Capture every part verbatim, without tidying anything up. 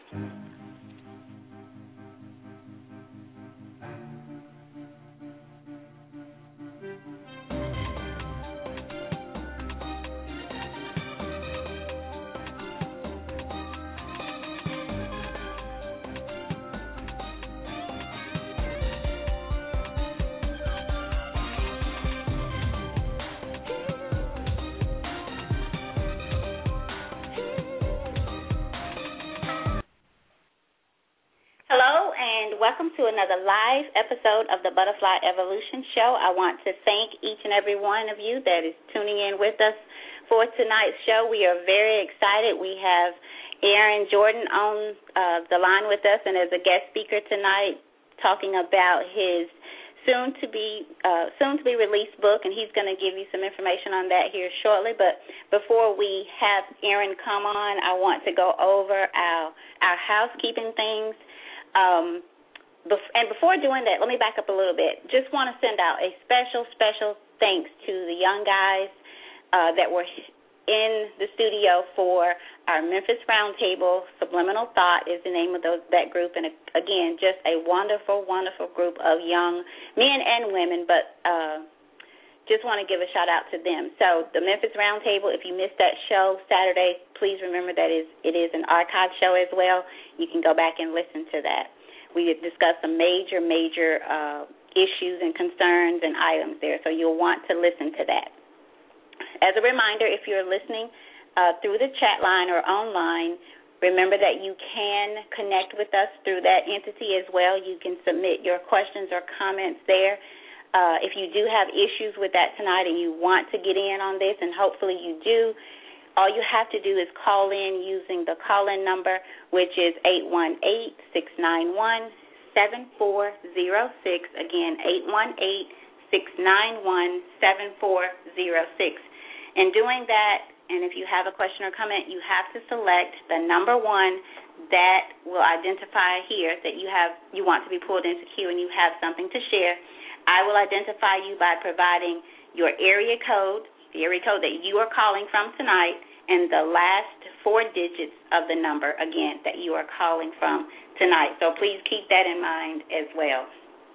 Welcome to another live episode of the Butterfly Evolution Show. I want to thank each and every one of you that is tuning in with us for tonight's show. We are very excited. We have Aaron Jordan on uh, the line with us and as a guest speaker tonight talking about his soon-to-be uh, soon-to-be released book, and he's going to give you some information on that here shortly. But before we have Aaron come on, I want to go over our, our housekeeping things. Um, And before doing that, let me back up a little bit. Just want to send out a special, special thanks to the young guys uh, that were in the studio for our Memphis Roundtable. Subliminal Thought is the name of those, that group. And, again, just a wonderful, wonderful group of young men and women, but uh, just want to give a shout-out to them. So the Memphis Roundtable, if you missed that show Saturday, please remember that it is an archive show as well. You can go back and listen to that. We discussed some major, major uh, issues and concerns and items there, so you'll want to listen to that. As a reminder, if you're listening uh, through the chat line or online, remember that you can connect with us through that entity as well. You can submit your questions or comments there. Uh, if you do have issues with that tonight and you want to get in on this, and hopefully you do, all you have to do is call in using the call-in number, which is eight one eight, six nine one, seven four zero six. Again, eight one eight, six nine one, seven four zero six. In doing that, and if you have a question or comment, you have to select the number one that will identify here that you have you want to be pulled into queue and you have something to share. I will identify you by providing your area code, the area code that you are calling from tonight, and the last four digits of the number, again, that you are calling from tonight. So please keep that in mind as well.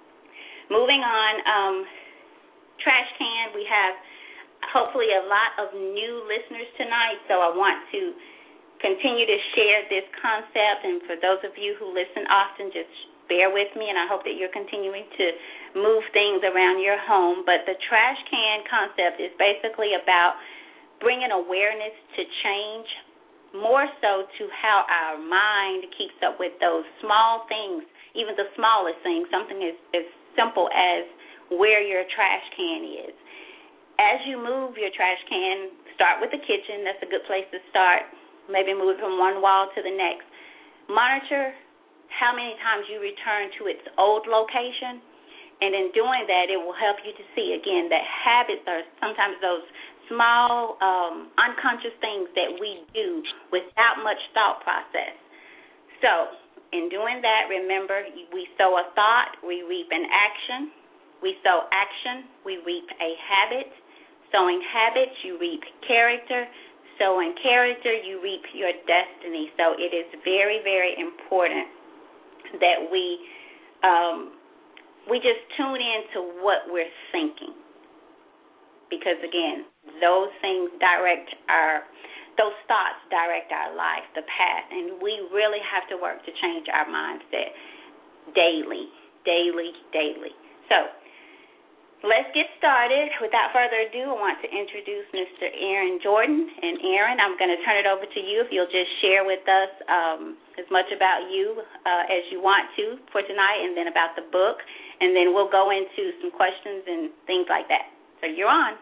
Moving on, um, trash can, we have hopefully a lot of new listeners tonight, so I want to continue to share this concept, and for those of you who listen often, just bear with me, and I hope that you're continuing to move things around your home. But the trash can concept is basically about bringing awareness to change, more so to how our mind keeps up with those small things, even the smallest things, something as, as simple as where your trash can is. As you move your trash can, start with the kitchen. That's a good place to start. Maybe move it from one wall to the next. Monitor how many times you return to its old location, and in doing that, it will help you to see, again, that habits are sometimes those small, um, unconscious things that we do without much thought process. So, in doing that, remember, we sow a thought, we reap an action. We sow action, we reap a habit. Sowing habits, you reap character. Sowing character, you reap your destiny. So it is very, very important that we um, we just tune in to what we're thinking. Because, again, those things direct our, those thoughts direct our life, the path, and we really have to work to change our mindset daily, daily, daily. So let's get started. Without further ado, I want to introduce Mister Aaron Jordan. And, Aaron, I'm going to turn it over to you if you'll just share with us um, as much about you uh, as you want to for tonight, and then about the book, and then we'll go into some questions and things like that. So you're on.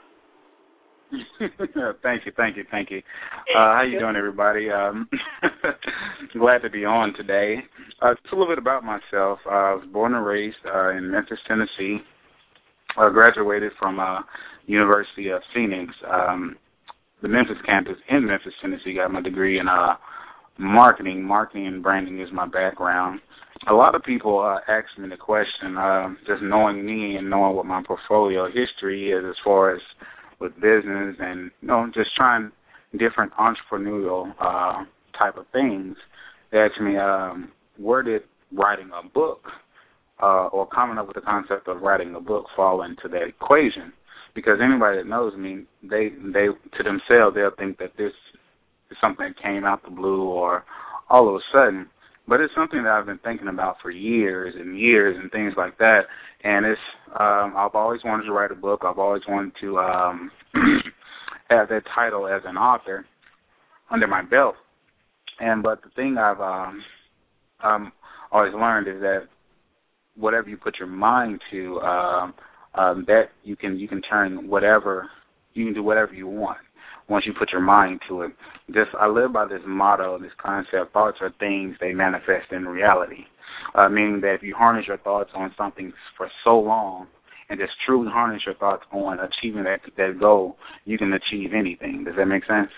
Thank you, thank you, thank you. Uh, how you doing, everybody? Um, glad to be on today. Uh, just a little bit about myself. Uh, I was born and raised uh, in Memphis, Tennessee. I graduated from uh, University of Phoenix, um, the Memphis campus in Memphis, Tennessee. Got my degree in uh, marketing. Marketing and branding is my background. A lot of people uh, ask me the question, uh, just knowing me and knowing what my portfolio history is as far as with business and, you know, just trying different entrepreneurial uh, type of things. they asked me, um, where did writing a book uh, or coming up with the concept of writing a book fall into that equation? Because anybody that knows me, they they to themselves they'll think that this is something that came out the blue or all of a sudden. But it's something that I've been thinking about for years and years and things like that. And it's um, I've always wanted to write a book. I've always wanted to um, have that title as an author under my belt. And but the thing I've um, um, always learned is that whatever you put your mind to, um, um, that you can you can turn whatever you can do whatever you want once you put your mind to it. Just I live by this motto, this concept: thoughts are things, they manifest in reality. Uh, meaning that if you harness your thoughts on something for so long, and just truly harness your thoughts on achieving that that goal, you can achieve anything. Does that make sense?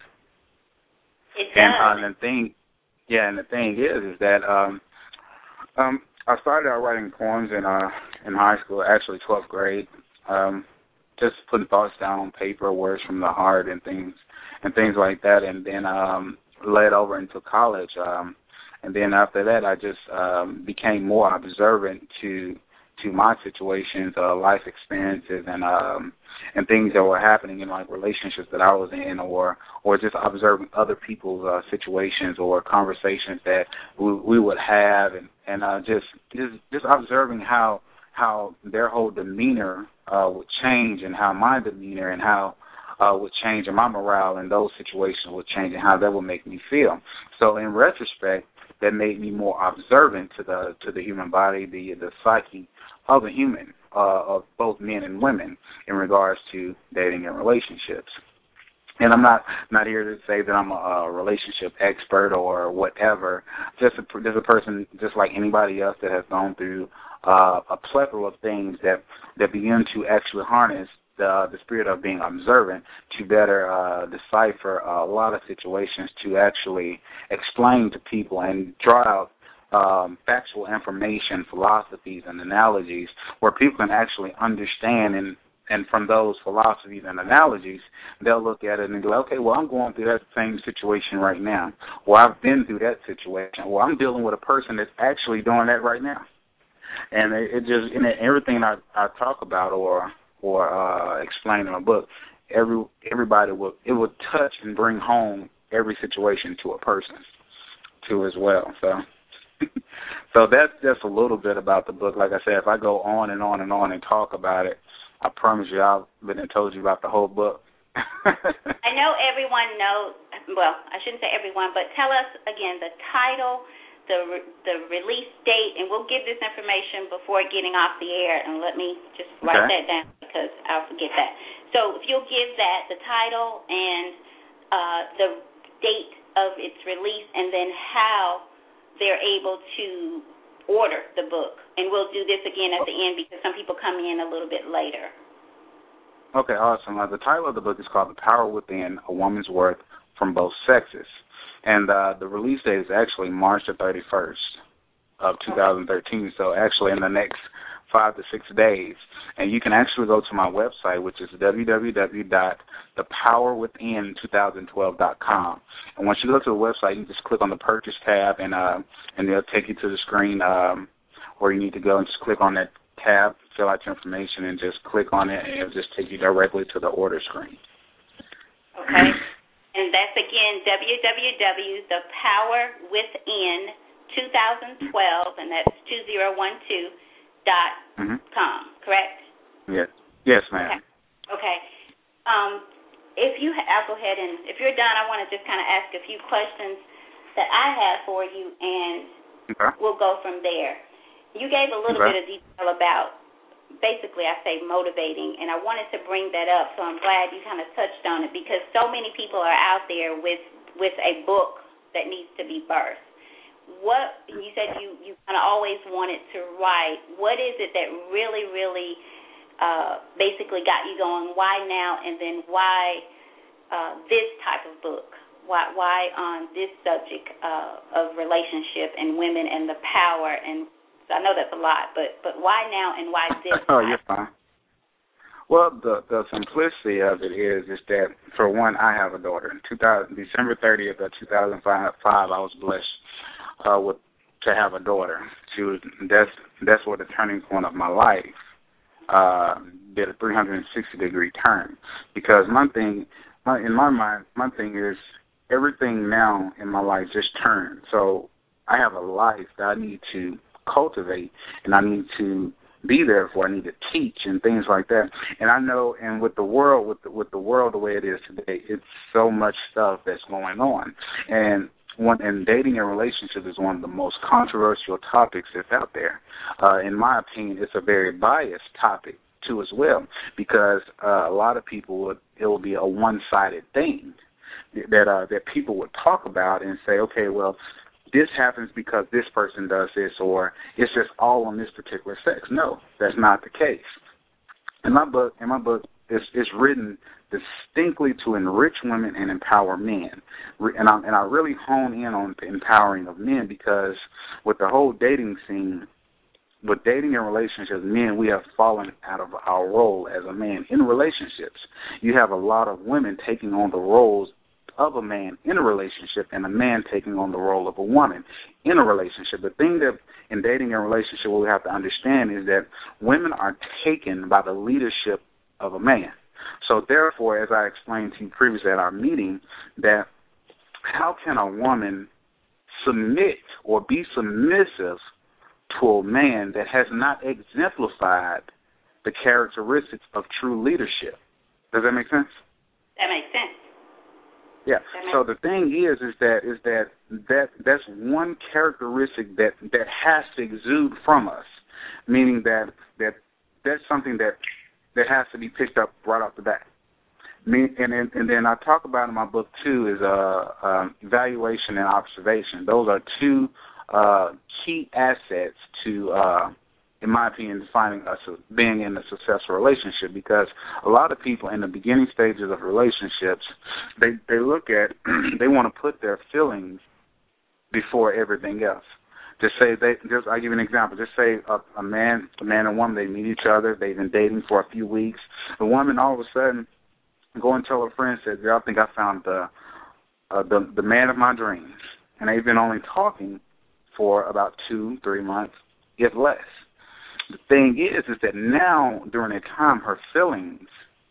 It does. And uh, the thing, yeah, and the thing is, is that um, um, I started out writing poems in uh in high school, actually twelfth grade. Um, just putting thoughts down on paper, words from the heart, and things and things like that, and then um, led over into college. Um, and then after that, I just um, became more observant to to my situations, uh, life experiences, and um, and things that were happening in like relationships that I was in, or or just observing other people's uh, situations or conversations that we, we would have, and and uh, just just just observing how how their whole demeanor uh, would change, and how my demeanor and how uh, would change, and my morale in those situations would change, and how that would make me feel. So in retrospect, that made me more observant to the to the human body, the the psyche of a human, uh, of both men and women, in regards to dating and relationships. And I'm not not here to say that I'm a, a relationship expert or whatever. Just a, just a person, just like anybody else that has gone through uh, a plethora of things that that begin to actually harness the the spirit of being observant to better uh, decipher a lot of situations, to actually explain to people and draw out um, factual information, philosophies, and analogies where people can actually understand, and and from those philosophies and analogies, they'll look at it and go, okay, well, I'm going through that same situation right now. Well, I've been through that situation. Well, I'm dealing with a person that's actually doing that right now. And it, it just, and everything I, I talk about or or uh, explain in a book, every everybody will, it will touch and bring home every situation to a person, too, as well. So, so that's just a little bit about the book. Like I said, if I go on and on and on and talk about it, I promise you I've been and told you about the whole book. I know everyone knows, well, I shouldn't say everyone, but tell us again the title, the re- the release date, and we'll give this information before getting off the air, and let me just write Okay. that down because I'll forget that. So if you'll give that, the title and uh, the date of its release, and then how they're able to order the book. And we'll do this again at the end because some people come in a little bit later. Okay, awesome. Uh, the title of the book is called The Power Within, A Woman's Worth from Both Sexes. And uh, the release date is actually March the thirty-first of two thousand thirteen, so actually in the next five to six days. And you can actually go to my website, which is w w w dot the power within twenty twelve dot com. And once you go to the website, you just click on the Purchase tab, and uh, and they'll take you to the screen um, where you need to go, and just click on that tab, fill out your information, and just click on it, and it'll just take you directly to the order screen. Okay. And that's, again, w w w dot the power within twenty twelve, and that's two thousand twelve dot com, mm-hmm. correct? Yes. Yes, ma'am. Okay. okay. Um, if you, ha- I'll go ahead, and if you're done, I want to just kind of ask a few questions that I have for you, and okay. we'll go from there. You gave a little okay. bit of detail about, basically, I say motivating, and I wanted to bring that up, so I'm glad you kind of touched on it, because so many people are out there with, with a book that needs to be birthed. What, you said you, you kind of always wanted to write. What is it that really, really uh, basically got you going? Why now, and then why uh, this type of book? Why, why on this subject uh, of relationship and women and the power? And I know that's a lot, but, but why now and why this? Oh, you're fine. Well, the the simplicity of it is is that, for one, I have a daughter. In two thousand, December thirtieth of two thousand five, I was blessed uh, with to have a daughter. She was that's that's what the turning point of my life uh, did a three hundred sixty degree turn, because my thing, my, in my mind, my thing is everything now in my life just turned. So I have a life that I need to cultivate, and I need to be there for. I need to teach and things like that. And I know, and with the world, with the, with the world the way it is today, it's so much stuff that's going on. And one, and dating and relationship is one of the most controversial topics that's out there. Uh, in my opinion, it's a very biased topic too as well, because uh, a lot of people would, it will be a one-sided thing that uh, that people would talk about and say, okay, well, this happens because this person does this, or it's just all on this particular sex. No, that's not the case. In my book, in my book, it's, it's written distinctly to enrich women and empower men, and I and I really hone in on the empowering of men, because with the whole dating scene, with dating and relationships, men, we have fallen out of our role as a man in relationships. You have a lot of women taking on the roles of a man in a relationship, and a man taking on the role of a woman in a relationship. The thing that in dating and relationship what we have to understand is that women are taken by the leadership of a man. So therefore, as I explained to you previously at our meeting, that how can a woman submit or be submissive to a man that has not exemplified the characteristics of true leadership? Does that make sense? That makes sense. Yeah. So the thing is, is that is that that that's one characteristic that that has to exude from us, meaning that that that's something that that has to be picked up right off the bat. Me, and then and then I talk about in my book too is uh, uh, evaluation and observation. Those are two uh, key assets to, uh, in my opinion, defining us as being in a successful relationship, because a lot of people in the beginning stages of relationships, they, they look at, they want to put their feelings before everything else. Just say, they, just I'll give you an example. Just say a, a man, a man and woman, they meet each other, they've been dating for a few weeks. The woman all of a sudden go and tell her friend, says, "Girl, I think I found the, uh, the the man of my dreams." And they've been only talking for about two, three months, if less. The thing is, is that now, during that time, her feelings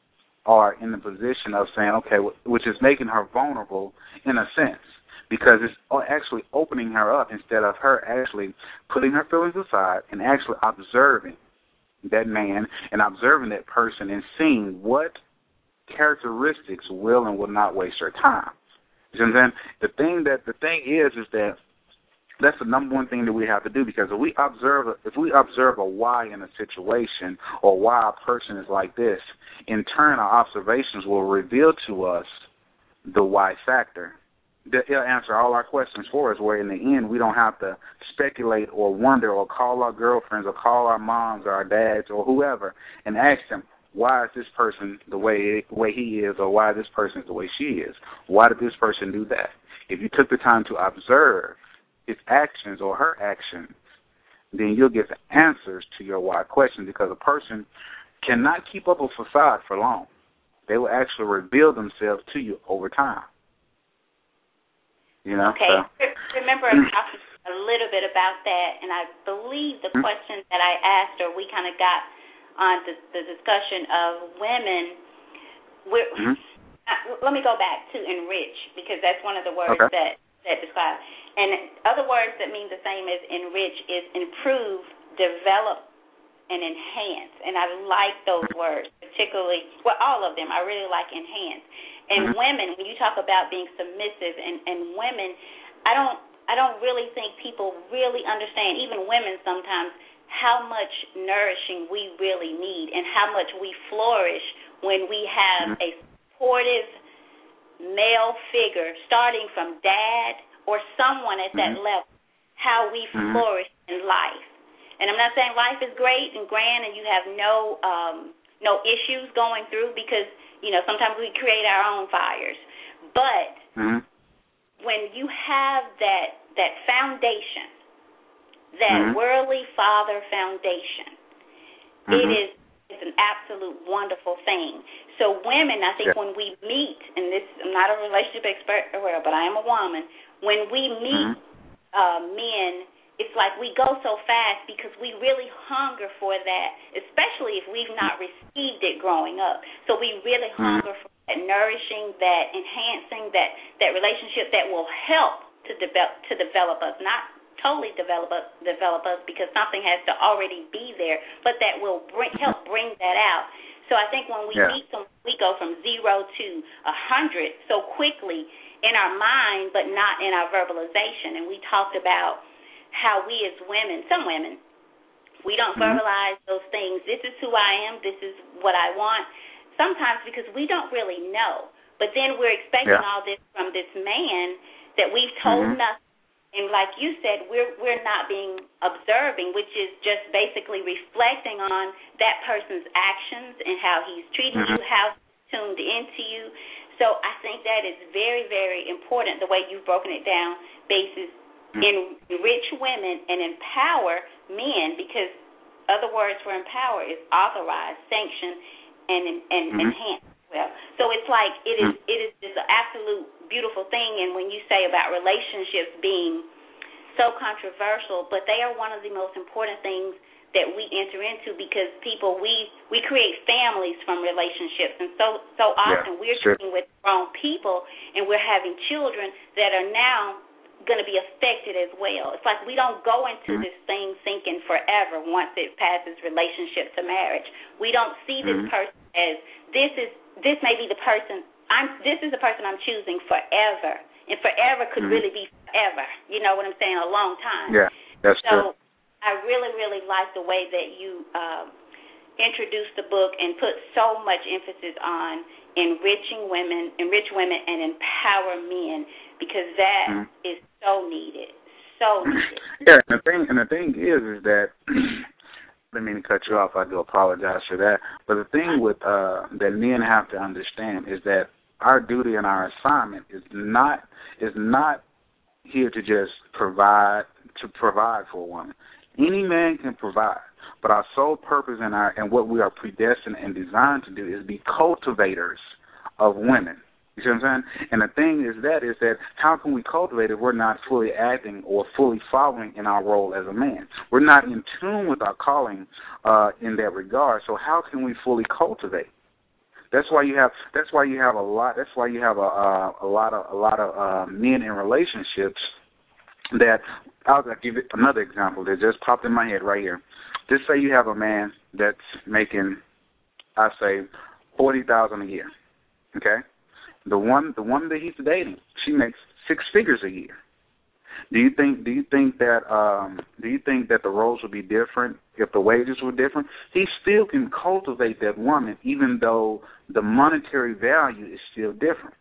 are in the position of saying, okay, which is making her vulnerable in a sense, because it's actually opening her up instead of her actually putting her feelings aside and actually observing that man and observing that person and seeing what characteristics will and will not waste her time. You know what I'm saying? The thing that the thing is, is that that's the number one thing that we have to do, because if we observe if we observe a why in a situation, or why a person is like this, in turn our observations will reveal to us the why factor. They'll answer all our questions for us, where in the end we don't have to speculate or wonder or call our girlfriends or call our moms or our dads or whoever and ask them, why is this person the way way he is, or why this person is the way she is? Why did this person do that? If you took the time to observe his actions or her actions, then you'll get the answers to your why question, because a person cannot keep up a facade for long. They will actually reveal themselves to you over time. You know? Okay. So. Remember talking a little bit about that, and I believe the mm-hmm. question that I asked, or we kind of got on the, the discussion of women. We're, mm-hmm. uh, let me go back to enrich, because that's one of the words okay. that, that describe. And other words that mean the same as enrich is improve, develop, and enhance. And I like those words, particularly, well, all of them. I really like enhance. And mm-hmm. women, when you talk about being submissive, and, and women, I don't, I don't really think people really understand, even women sometimes, how much nourishing we really need and how much we flourish when we have mm-hmm. a supportive male figure, starting from dad or someone at that mm-hmm. level, how we mm-hmm. flourish in life. And I'm not saying life is great and grand and you have no um, no issues going through, because, you know, sometimes we create our own fires. But mm-hmm. when you have that that foundation, that mm-hmm. worldly father foundation, mm-hmm. it is it's an absolute wonderful thing. So women, I think yeah. when we meet, and this, I'm not a relationship expert, but I am a woman, when we meet, mm-hmm. uh, men, it's like we go so fast because we really hunger for that, especially if we've not received it growing up. So we really mm-hmm. hunger for that nourishing, that enhancing, that, that relationship that will help to develop to develop us, not totally develop us, develop us because something has to already be there, but that will bring, help bring that out. So I think when we yeah. meet them, we go from zero to a hundred so quickly in our mind, but not in our verbalization. And we talked about how we as women, some women, we don't mm-hmm. verbalize those things. This is who I am. This is what I want. Sometimes because we don't really know. But then we're expecting yeah. all this from this man that we've told mm-hmm. nothing. And like you said, we're we're not being observing, which is just basically reflecting on that person's actions and how he's treating mm-hmm. you, how he's tuned into you. So I think that is very, very important, the way you've broken it down, basis enrich women and empower men, because other words for empower is authorize, sanction, and and mm-hmm. enhance. Well, so it's like it is it is just an absolute beautiful thing. And when you say about relationships being so controversial, but they are one of the most important things that we enter into, because people we we create families from relationships, and so so often yeah, we're sure. dealing with grown people and we're having children that are now going to be affected as well. It's like we don't go into mm-hmm. this thing thinking forever once it passes relationship to marriage. We don't see this mm-hmm. person as this is this may be the person I'm this is the person I'm choosing forever. And forever could mm-hmm. really be forever. You know what I'm saying? A long time. Yeah, that's so true. I really, really like the way that you uh, introduced the book and put so much emphasis on enriching women, enrich women, and empower men, because that mm-hmm. is so needed, so needed. Yeah, and the thing, and the thing is, is that I didn't mean to cut you off. I do apologize for that. But the thing with uh, that men have to understand is that our duty and our assignment is not is not here to just provide to provide for a woman. Any man can provide, but our sole purpose and our and what we are predestined and designed to do is be cultivators of women. You see what I'm saying? And the thing is that is that how can we cultivate if we're not fully acting or fully following in our role as a man? We're not in tune with our calling uh, in that regard. So how can we fully cultivate? That's why you have. That's why you have a lot. That's why you have a a, a lot of a lot of uh, men in relationships that. I'll give it another example that just popped in my head right here. Just say you have a man that's making, I say, forty thousand a year. Okay, the one the one that he's dating, she makes six figures a year. Do you think do you think that um, do you think that the roles would be different if the wages were different? He still can cultivate that woman, even though the monetary value is still different.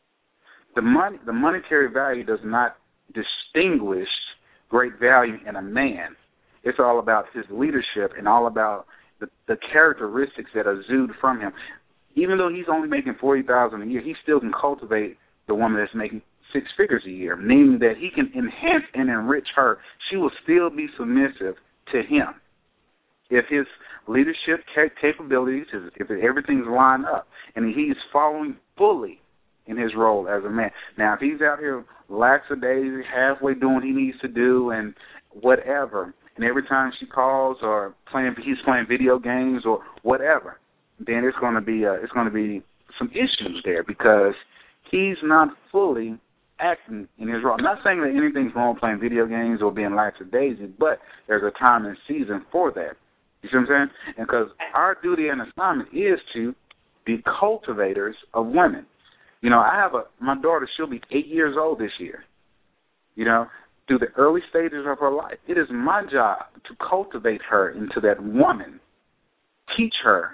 The money the monetary value does not distinguish great value in a man. It's all about his leadership and all about the, the characteristics that exude from him. Even though he's only making forty thousand dollars a year, he still can cultivate the woman that's making six figures a year, meaning that he can enhance and enrich her. She will still be submissive to him if his leadership capabilities, if everything's lined up, and he's following fully in his role as a man. Now, if he's out here lackadaisy, halfway doing what he needs to do and whatever, and every time she calls or playing, he's playing video games or whatever, then it's going to be uh, it's going to be some issues there because he's not fully acting in his role. I'm not saying that anything's wrong with playing video games or being lackadaisy, but there's a time and season for that. You see what I'm saying? And because our duty and assignment is to be cultivators of women. You know, I have a my daughter. She'll be eight years old this year. You know, through the early stages of her life, it is my job to cultivate her into that woman, teach her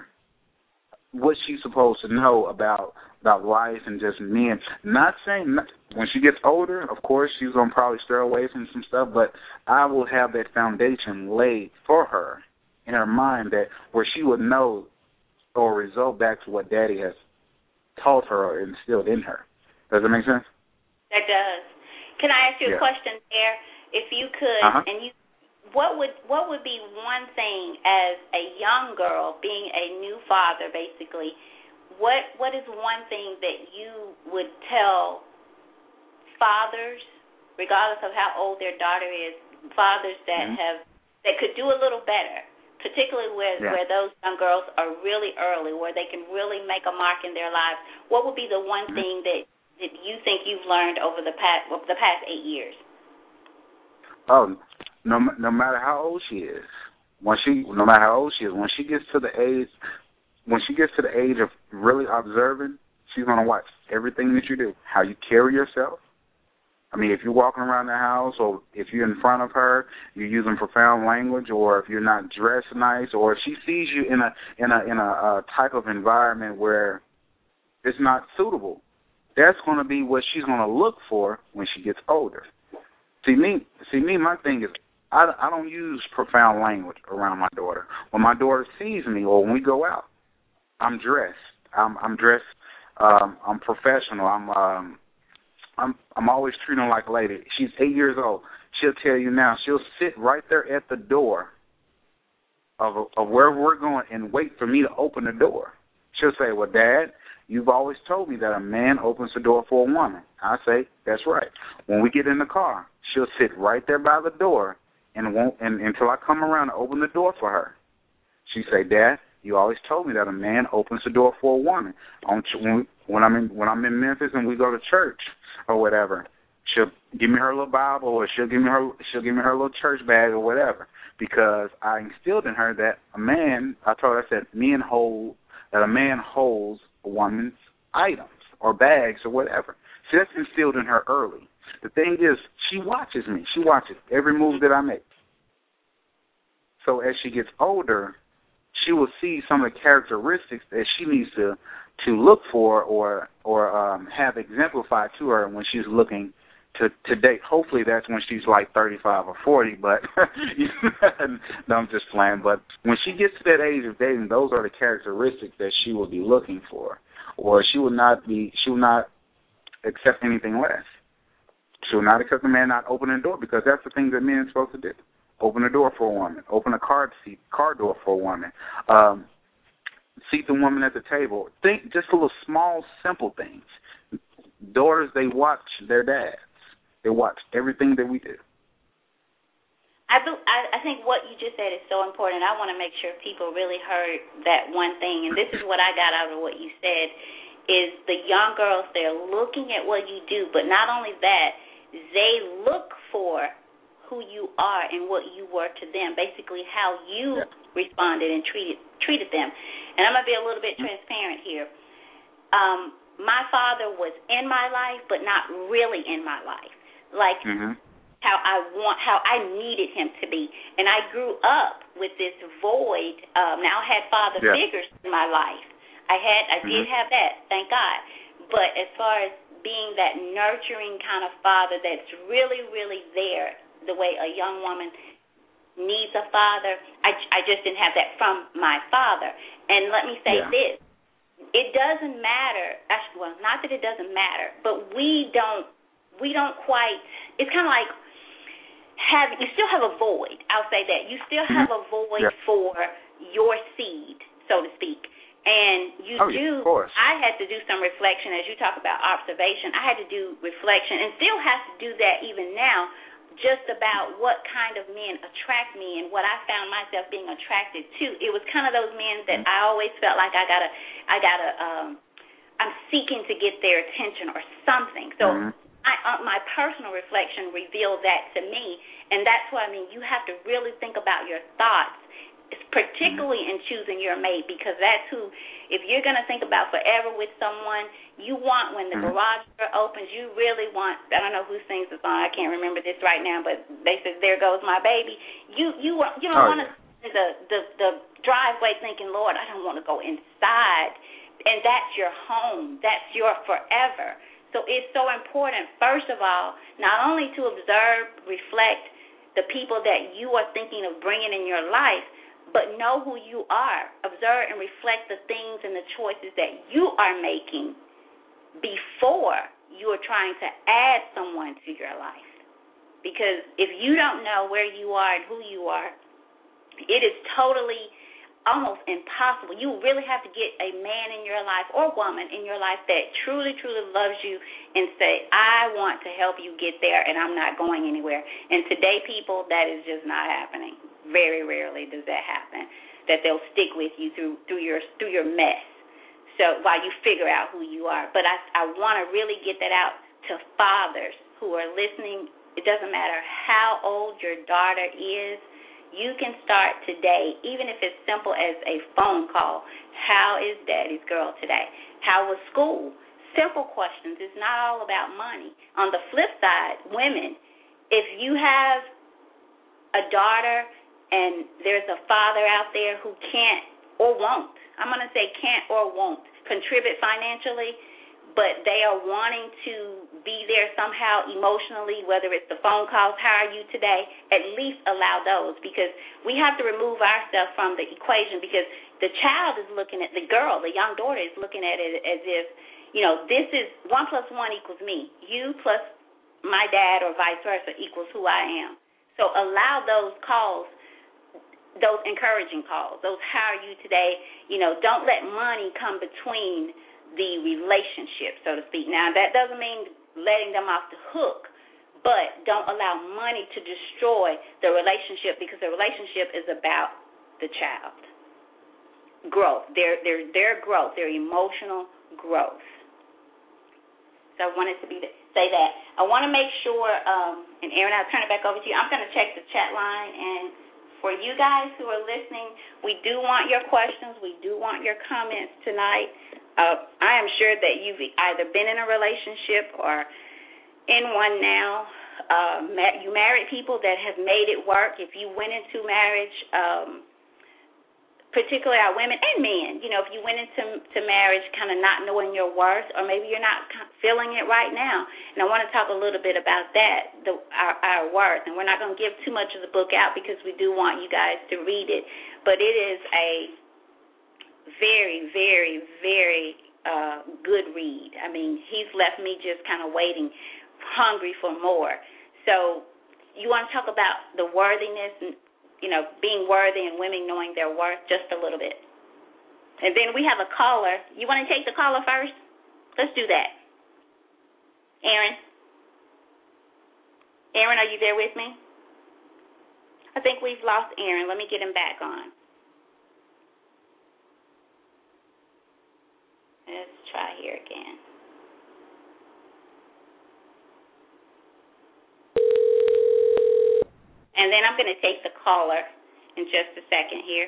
what she's supposed to know about about life and just men. Not saying not, when she gets older, of course, she's gonna probably stray away from some stuff, but I will have that foundation laid for her in her mind that where she would know or result back to what Daddy has taught her or instilled in her. Does that make sense? That does. Can I ask you yeah. a question there? If you could, uh-huh. and you, what would what would be one thing as a young girl, being a new father, basically, what what is one thing that you would tell fathers regardless of how old their daughter is, fathers that mm-hmm. have that could do a little better, particularly where yeah. where those young girls are really early, where they can really make a mark in their lives. What would be the one mm-hmm. thing that, that you think you've learned over the past over the past eight years? Oh, no, no matter how old she is, when she, no matter how old she is, when she gets to the age, when she gets to the age of really observing, she's gonna watch everything that you do, how you carry yourself. I mean, if you're walking around the house, or if you're in front of her, you're using profound language, or if you're not dressed nice, or if she sees you in a in a in a, a type of environment where it's not suitable, that's going to be what she's going to look for when she gets older. See me, see me. My thing is, I, I don't use profound language around my daughter. When my daughter sees me, or when we go out, I'm dressed. I'm, I'm dressed. Um, I'm professional. I'm, um, I'm, I'm always treating her like a lady. She's eight years old. She'll tell you now. She'll sit right there at the door of of where we're going and wait for me to open the door. She'll say, "Well, Dad, you've always told me that a man opens the door for a woman." I say, "That's right." When we get in the car, she'll sit right there by the door and won't and until I come around to open the door for her. She say, "Dad, you always told me that a man opens the door for a woman." On when, when I'm in when I'm in Memphis and we go to church or whatever, she'll give me her little Bible, or she'll give me her she'll give me her little church bag or whatever, because I instilled in her that a man. I told her, I said, men hold that a man holds a woman's items or bags or whatever. So that's instilled in her early. The thing is, she watches me. She watches every move that I make. So as she gets older, she will see some of the characteristics that she needs to to look for or or um, have exemplified to her when she's looking to, to date. Hopefully that's when she's like thirty-five or forty, but no, I'm just playing. But when she gets to that age of dating, those are the characteristics that she will be looking for, or she will not be. She will not accept anything less. She will not accept a man not opening the door, because that's the thing that men are supposed to do. Open a door for a woman. Open a car seat, car door for a woman. Um, seat the woman at the table. Think just little small, simple things. Daughters, they watch their dads. They watch everything that we do. I, do, I, I think what you just said is so important. I want to make sure people really heard that one thing, and this is what I got out of what you said, is the young girls, they're looking at what you do, but not only that, they look for who you are and what you were to them, basically how you yeah. responded and treated treated them. And I'm going to be a little bit mm-hmm. transparent here. Um, my father was in my life, but not really in my life, like mm-hmm. how I want, how I needed him to be. And I grew up with this void. Um, now I had father yeah. figures in my life. I had, I mm-hmm. did have that, thank God. But as far as being that nurturing kind of father that's really, really there, the way a young woman needs a father, I, I just didn't have that from my father. And let me say yeah. this, it doesn't matter, actually, well, not that it doesn't matter, but we don't, we don't quite, it's kind of like, have you still have a void, I'll say that. You still have a void yeah. for your seed, so to speak. And you oh, do, of course. I had to do some reflection, as you talk about observation. I had to do reflection and still have to do that even now, just about what kind of men attract me and what I found myself being attracted to. It was kind of those men that I always felt like I gotta, I gotta, um, I'm seeking to get their attention or something. So mm-hmm. I, uh, my personal reflection revealed that to me, and that's what I mean. You have to really think about your thoughts, particularly in choosing your mate, because that's who, if you're going to think about forever with someone, you want, when the mm-hmm. garage door opens, you really want, I don't know who sings the song, I can't remember this right now, but they said, "There Goes My Baby." You you, you don't oh, want to yeah. the, the, the driveway thinking, "Lord, I don't want to go inside." And that's your home. That's your forever. So it's so important, first of all, not only to observe, reflect the people that you are thinking of bringing in your life, but know who you are. Observe and reflect the things and the choices that you are making before you are trying to add someone to your life. Because if you don't know where you are and who you are, it is totally almost impossible. You really have to get a man in your life or woman in your life that truly, truly loves you and say, I want to help you get there, and I'm not going anywhere. And today, people, that is just not happening. Very rarely does that happen, that they'll stick with you through through your through your mess. So while you figure out who you are. But I, I want to really get that out to fathers who are listening. It doesn't matter how old your daughter is. You can start today, even if it's simple as a phone call. How is Daddy's girl today? How was school? Simple questions. It's not all about money. On the flip side, women, if you have a daughter and there's a father out there who can't or won't, I'm going to say can't or won't contribute financially, but they are wanting to be there somehow emotionally, whether it's the phone calls, how are you today, at least allow those, because we have to remove ourselves from the equation, because the child is looking at, the girl, the young daughter is looking at it as if, you know, this is one plus one equals me. You plus my dad or vice versa equals who I am. So allow those calls, those encouraging calls, those how are you today, you know, don't let money come between the relationship, so to speak. Now, that doesn't mean letting them off the hook, but don't allow money to destroy the relationship, because the relationship is about the child. Growth, their their their growth, their emotional growth. So I wanted to be to say that. I want to make sure, um, and Aaron, I'll turn it back over to you. I'm going to check the chat line, and for you guys who are listening, we do want your questions. We do want your comments tonight. Uh, I am sure that you've either been in a relationship or in one now. Uh, you married people that have made it work. If you went into marriage, um, particularly our women and men, you know, if you went into to marriage kind of not knowing your worth, or maybe you're not feeling it right now. And I want to talk a little bit about that, the, our, our worth. And we're not going to give too much of the book out because we do want you guys to read it. But it is a very, very, very uh, good read. I mean, he's left me just kind of waiting, hungry for more. So you want to talk about the worthiness and, you know, being worthy and women knowing their worth just a little bit. And then we have a caller. You want to take the caller first? Let's do that. Aaron? Aaron, are you there with me? I think we've lost Aaron. Let me get him back on. Let's try here again. And then I'm going to take the caller in just a second here.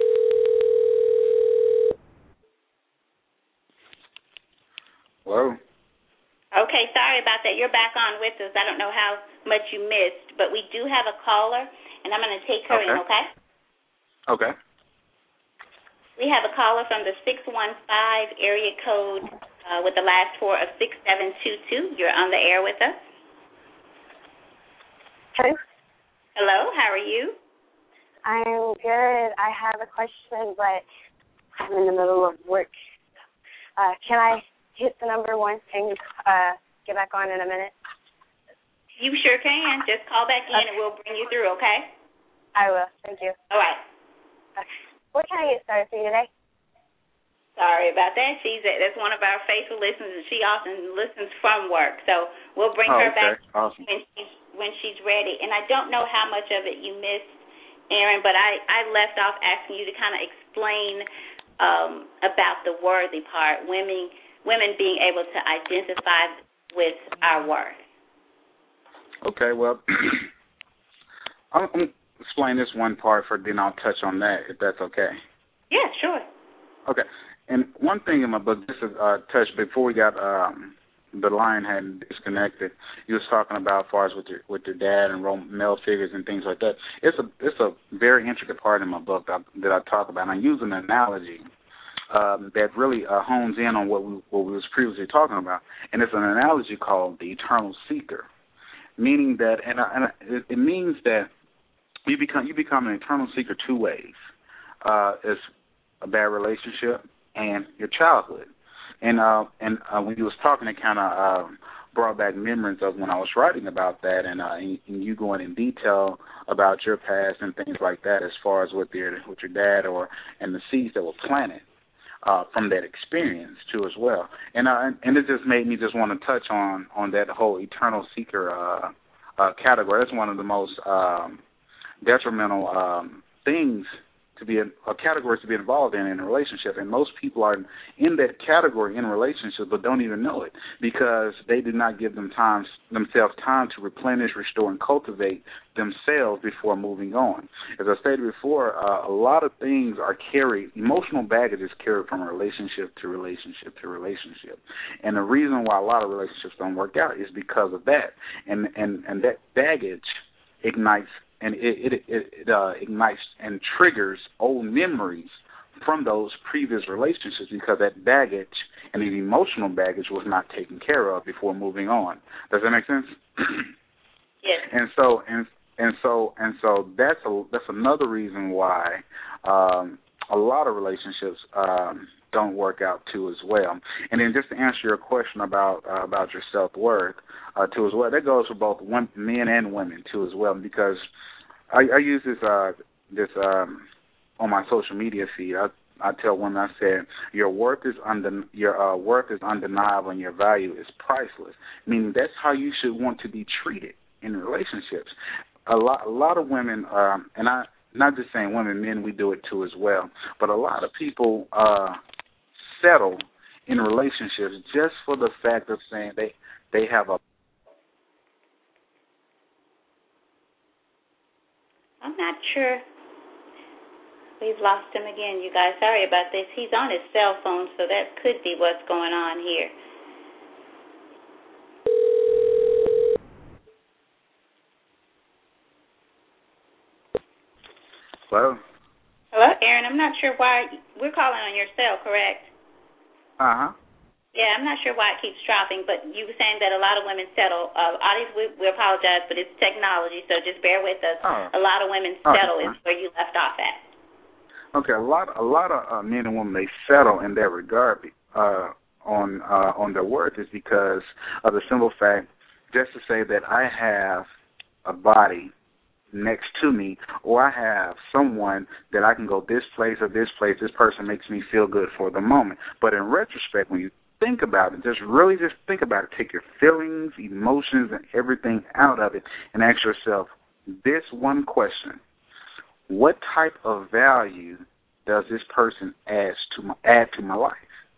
Hello. Okay, sorry about that. You're back on with us. I don't know how much you missed, but we do have a caller, and I'm going to take her okay. in, okay? Okay. We have a caller from the six one five area code uh, with the last four of six seven two two. You're on the air with us. Hello. Hello, how are you? I'm good. I have a question, but I'm in the middle of work. Uh, can I hit the number once and uh, get back on in a minute? You sure can. Just call back in okay. and we'll bring you through, okay? I will. Thank you. All right. Okay. What can I get started for you today? Sorry about that. She's a, that's one of our faithful listeners, and she often listens from work. So we'll bring oh, her okay. back awesome. when she's when she's ready. And I don't know how much of it you missed, Aaron, but I, I left off asking you to kind of explain um, about the worthy part, women women being able to identify with our worth. Okay, well, I'm going to explain this one part for, then I'll touch on that, if that's okay. Yeah, sure. Okay, and one thing in my book, this is uh, touched before we got um, the line had disconnected. You was talking about as far as with your with your dad and role, male figures and things like that. It's a it's a very intricate part in my book that, that I talk about. And I use an analogy um, that really uh, hones in on what we what we was previously talking about, and it's an analogy called the eternal seeker, meaning that and, I, and I, it, it means that you become you become an eternal seeker two ways. Uh, it's a bad relationship and your childhood. And uh, and uh, when you was talking, it kind of uh, brought back memories of when I was writing about that, and, uh, and, and you going in detail about your past and things like that, as far as with your with your dad or and the seeds that were planted uh, from that experience too as well. And uh, and it just made me just want to touch on on that whole eternal seeker uh, uh, category. That's one of the most um, detrimental um, things to be in, a category to be involved in in a relationship, and most people are in that category in relationships but don't even know it because they do not give them time, themselves time to replenish, restore, and cultivate themselves before moving on. As I stated before, uh, a lot of things are carried, emotional baggage is carried from relationship to relationship to relationship, and the reason why a lot of relationships don't work out is because of that, and and, and that baggage ignites and it, it, it uh, ignites and triggers old memories from those previous relationships because that baggage and the emotional baggage was not taken care of before moving on. Does that make sense? Yes. And so and and so and so that's a that's another reason why um, a lot of relationships um, don't work out too as well. And then just to answer your question about uh, about your self-worth uh, too as well, that goes for both women, men and women too as well, because I, I use this uh, this um, on my social media feed. I, I tell women, I said, your worth is unde- your uh, worth is undeniable and your value is priceless. Meaning that's how you should want to be treated in relationships. A lot, a lot of women, um, and I not just saying women, men, we do it too as well. But a lot of people uh, settle in relationships just for the fact of saying they they have a. I'm not sure. We've lost him again, you guys. Sorry about this. He's on his cell phone, so that could be what's going on here. Hello? Hello, Aaron. I'm not sure why. We're calling on your cell, correct? Uh-huh. Yeah, I'm not sure why it keeps dropping, but you were saying that a lot of women settle. Uh, audience, we, we apologize, but it's technology, so just bear with us. Oh. A lot of women settle is where you left off at. Okay, a lot, a lot of uh, men and women, they settle in that regard uh, on uh, on their worth is because of the simple fact, just to say that I have a body next to me, or I have someone that I can go this place or this place. This person makes me feel good for the moment. But in retrospect, when you think about it, just really just think about it. Take your feelings, emotions, and everything out of it and ask yourself this one question. What type of value does this person add to my, add to my life?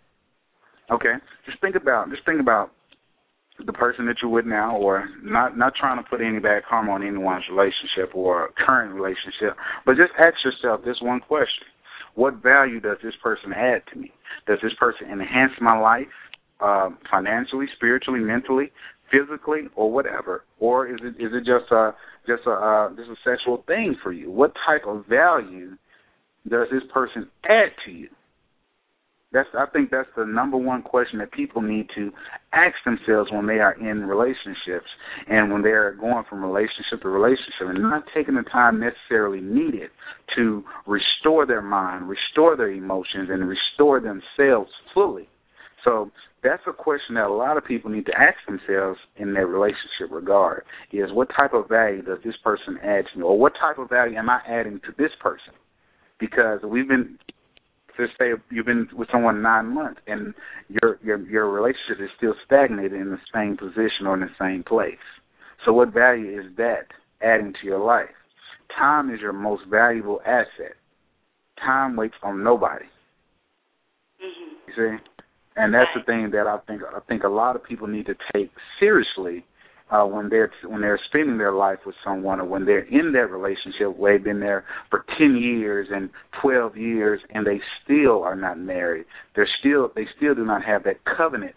Okay? Just think about just think about the person that you're with now, or not not trying to put any bad karma on anyone's relationship or current relationship, but just ask yourself this one question. What value does this person add to me? Does this person enhance my life uh, financially, spiritually, mentally, physically, or whatever? Or is it is it just a just a uh, just a sexual thing for you? What type of value does this person add to you? That's I think that's the number one question that people need to ask themselves when they are in relationships and when they're going from relationship to relationship and not taking the time necessarily needed to restore their mind, restore their emotions, and restore themselves fully. So that's a question that a lot of people need to ask themselves in their relationship regard is what type of value does this person add to me, or what type of value am I adding to this person? Because we've been, let's say you've been with someone nine months and your your your relationship is still stagnated in the same position or in the same place. So what value is that adding to your life? Time is your most valuable asset. Time waits on nobody. Mm-hmm. You see? And that's the thing that I think I think a lot of people need to take seriously uh, when they're when they're spending their life with someone, or when they're in that relationship where they've been there for ten years and twelve years, and they still are not married. They're still they still do not have that covenant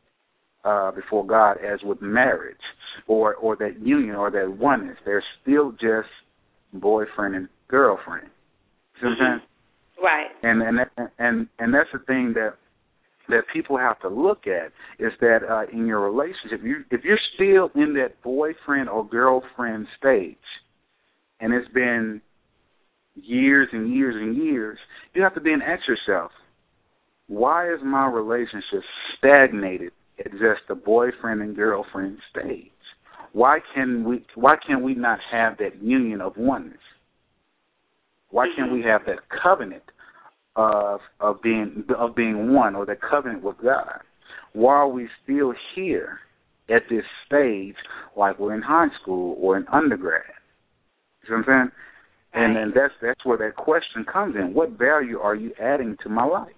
uh, before God as with marriage, or or that union or that oneness. They're still just boyfriend and girlfriend. See what I'm saying? Right. And and and and that's the thing that. that people have to look at is that uh, in your relationship, you, if you're still in that boyfriend or girlfriend stage, and it's been years and years and years, you have to then ask yourself, why is my relationship stagnated at just the boyfriend and girlfriend stage? Why can we why can we not have that union of oneness? Why can't we have that covenant of of being of being one, or that covenant with God? Why are we still here at this stage like we're in high school or in undergrad? You know what I'm saying? And and that's that's where that question comes in. What value are you adding to my life?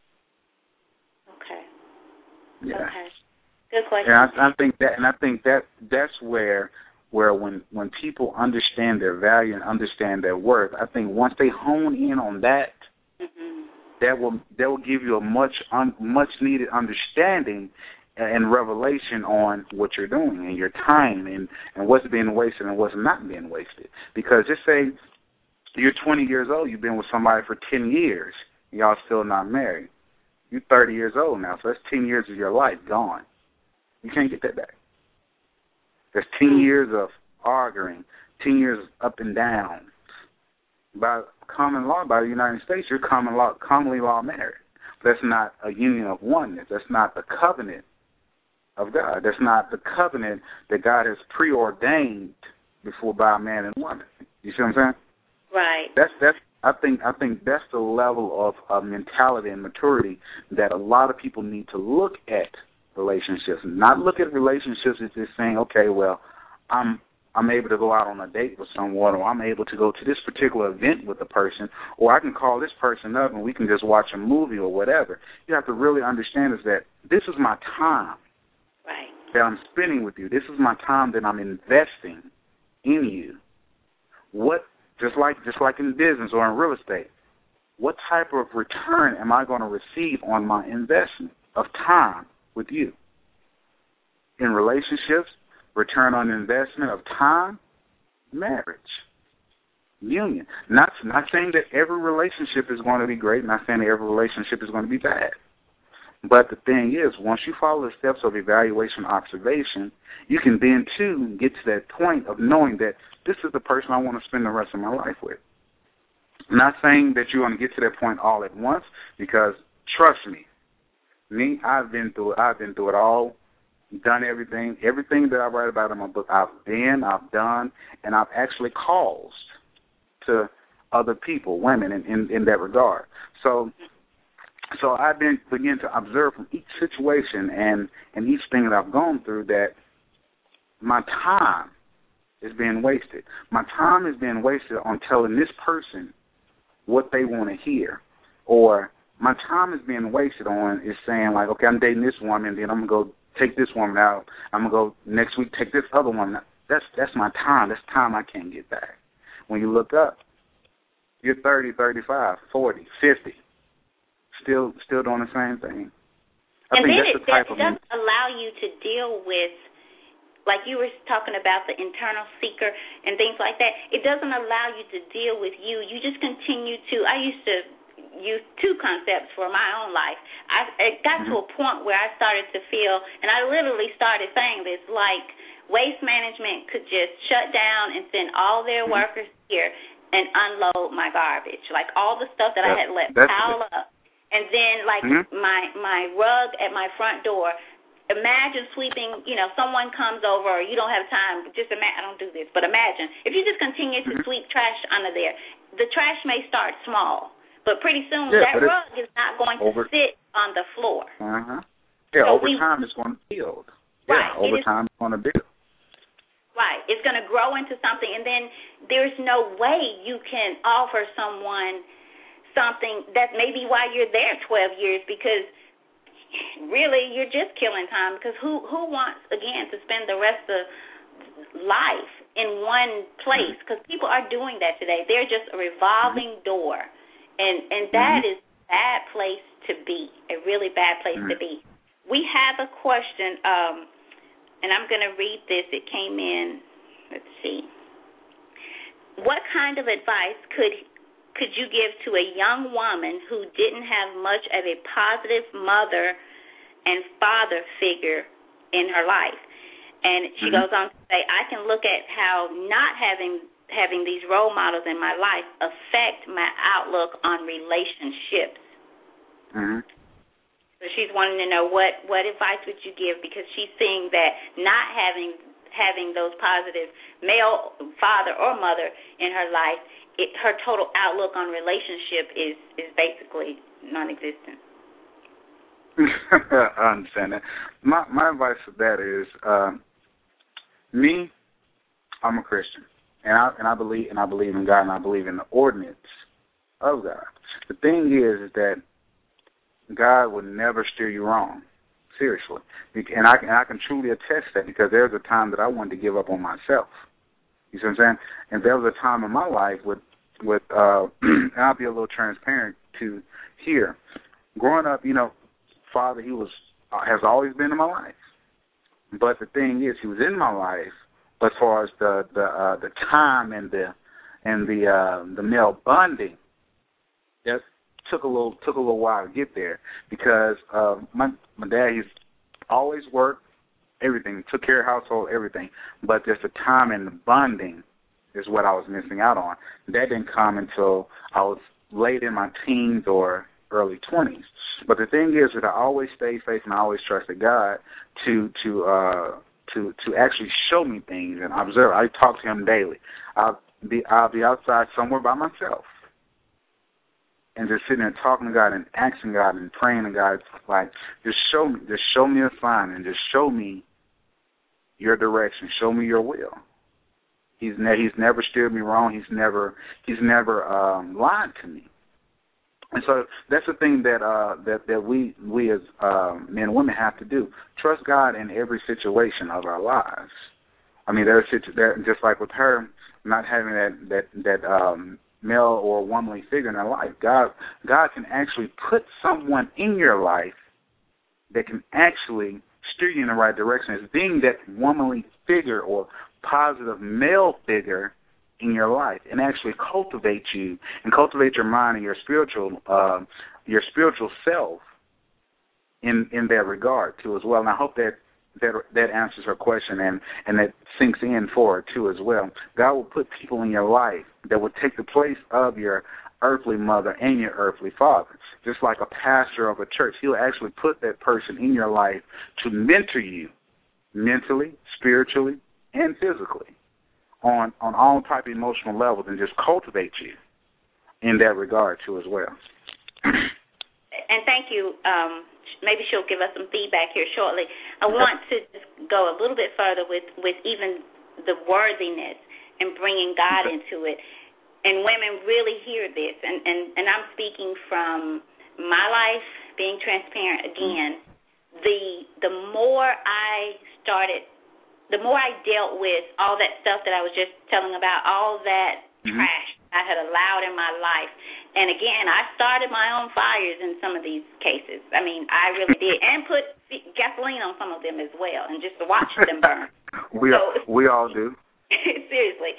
Okay. Yeah. Okay. Good question. And I, I think that, and I think that that's where, where when when people understand their value and understand their worth, I think once they hone in on that, mm-hmm. that will that will give you a much un, much needed understanding and revelation on what you're doing and your time and, and what's being wasted and what's not being wasted. Because just say you're twenty years old, you've been with somebody for ten years, y'all still not married. You're thirty years old now, so that's ten years of your life gone. You can't get that back. There's ten years of arguing, ten years of up and down. By common law, by the United States, you're common law, commonly law married. That's not a union of oneness. That's not the covenant of God. That's not the covenant that God has preordained before by a man and woman. You see what I'm saying? Right. That's that's. I think I think that's the level of, of mentality and maturity that a lot of people need to look at relationships. Not look at relationships as just saying, okay, well, I'm I'm able to go out on a date with someone, or I'm able to go to this particular event with a person, or I can call this person up and we can just watch a movie or whatever. You have to really understand is that this is my time right. that I'm spending with you. This is my time that I'm investing in you. What Just like just like in business or in real estate, what type of return am I going to receive on my investment of time with you? In relationships, return on investment of time, marriage, union. Not not saying that every relationship is going to be great, not saying that every relationship is going to be bad. But the thing is, once you follow the steps of evaluation, observation, you can then, too, get to that point of knowing that this is the person I want to spend the rest of my life with. I'm not saying that you're going to get to that point all at once, because, trust me, me, I've been through it. I've been through it all, done everything. Everything that I write about in my book, I've been, I've done, and I've actually caused to other people, women, in, in, in that regard. So... So I've been begin to observe from each situation and, and each thing that I've gone through that my time is being wasted. My time is being wasted on telling this person what they want to hear. Or my time is being wasted on is saying, like, okay, I'm dating this woman, then I'm going to go take this woman out. I'm going to go next week take this other woman out. That's, that's my time. That's time I can't get back. When you look up, you're thirty, thirty-five, forty, fifty. Still, still doing the same thing. I and think then that's it, the type it of doesn't allow you to deal with, like you were talking about the internal seeker and things like that. It doesn't allow you to deal with you. You just continue to. I used to use two concepts for my own life. I it got mm-hmm. to a point where I started to feel, and I literally started saying this, like Waste Management could just shut down and send all their mm-hmm. workers here and unload my garbage, like all the stuff that that's, I had let pile it. up. And then, like, mm-hmm. my my rug at my front door, imagine sweeping, you know, someone comes over or you don't have time. Just imagine, I don't do this, but imagine. If you just continue to mm-hmm. sweep trash under there, the trash may start small, but pretty soon yeah, that rug is not going over, to sit on the floor. Uh-huh. Yeah, so over we, time it's going to build. Right. Yeah, over it is, time it's going to build. Right. It's going to grow into something, and then there's no way you can offer someone something that may be why you're there twelve years, because really you're just killing time, because who who wants, again, to spend the rest of life in one place? Because people are doing that today. They're just a revolving mm-hmm. door, and, and that mm-hmm. is a bad place to be, a really bad place mm-hmm. to be. We have a question, um, and I'm going to read this. It came in, let's see. What kind of advice could could you give to a young woman who didn't have much of a positive mother and father figure in her life? And she mm-hmm. goes on to say, I can look at how not having having these role models in my life affect my outlook on relationships. Mm-hmm. So she's wanting to know what, what advice would you give, because she's seeing that not having having those positive male father or mother in her life, it, her total outlook on relationship is, is basically non-existent. I understand that. My my advice for that is, uh, me, I'm a Christian, and I and I believe and I believe in God, and I believe in the ordinance of God. The thing is, is that God would never steer you wrong, seriously, and I can I can truly attest that, because there was a time that I wanted to give up on myself. You see what I'm saying? And there was a time in my life with with uh, and I'll be a little transparent to here. Growing up, you know. Father, he was has always been in my life, but the thing is, he was in my life. But as far as the the uh, the time and the and the uh, the male bonding, that took a little took a little while to get there, because uh, my my dad, he's always worked everything, took care of household, everything, but just the time and the bonding is what I was missing out on. That didn't come until I was late in my teens or early twenties. But the thing is that I always stayed faithful, and I always trusted God to to uh, to to actually show me things and observe. I talk to him daily. I'll be I'll be outside somewhere by myself, and just sitting there talking to God and asking God and praying to God, like, just show me, just show me a sign, and just show me your direction, show me your will. He's ne- he's never steered me wrong. He's never he's never um, lied to me. And so that's the thing that uh, that that we we as uh, men and women have to do: trust God in every situation of our lives. I mean, there's there, just like with her not having that that that um, male or womanly figure in her life. God God can actually put someone in your life that can actually steer you in the right direction. As being that womanly figure or positive male figure in your life, and actually cultivate you and cultivate your mind and your spiritual uh, your spiritual self in in that regard too as well. And I hope that that that answers her question, and and that sinks in for her too as well. God will put people in your life that will take the place of your earthly mother and your earthly father. Just like a pastor of a church, he'll actually put that person in your life to mentor you mentally, spiritually, and physically, on, on all type of emotional levels, and just cultivate you in that regard too as well. And thank you. Um, maybe she'll give us some feedback here shortly. I want to just go a little bit further with, with even the worthiness and bringing God into it. And women really hear this, and, and, and I'm speaking from my life, being transparent again. The the more I started the more I dealt with all that stuff that I was just telling about, all that mm-hmm. trash I had allowed in my life. And again, I started my own fires in some of these cases. I mean, I really did. And put gasoline on some of them as well, and just to watch them burn. we, so, all, we all do. Seriously.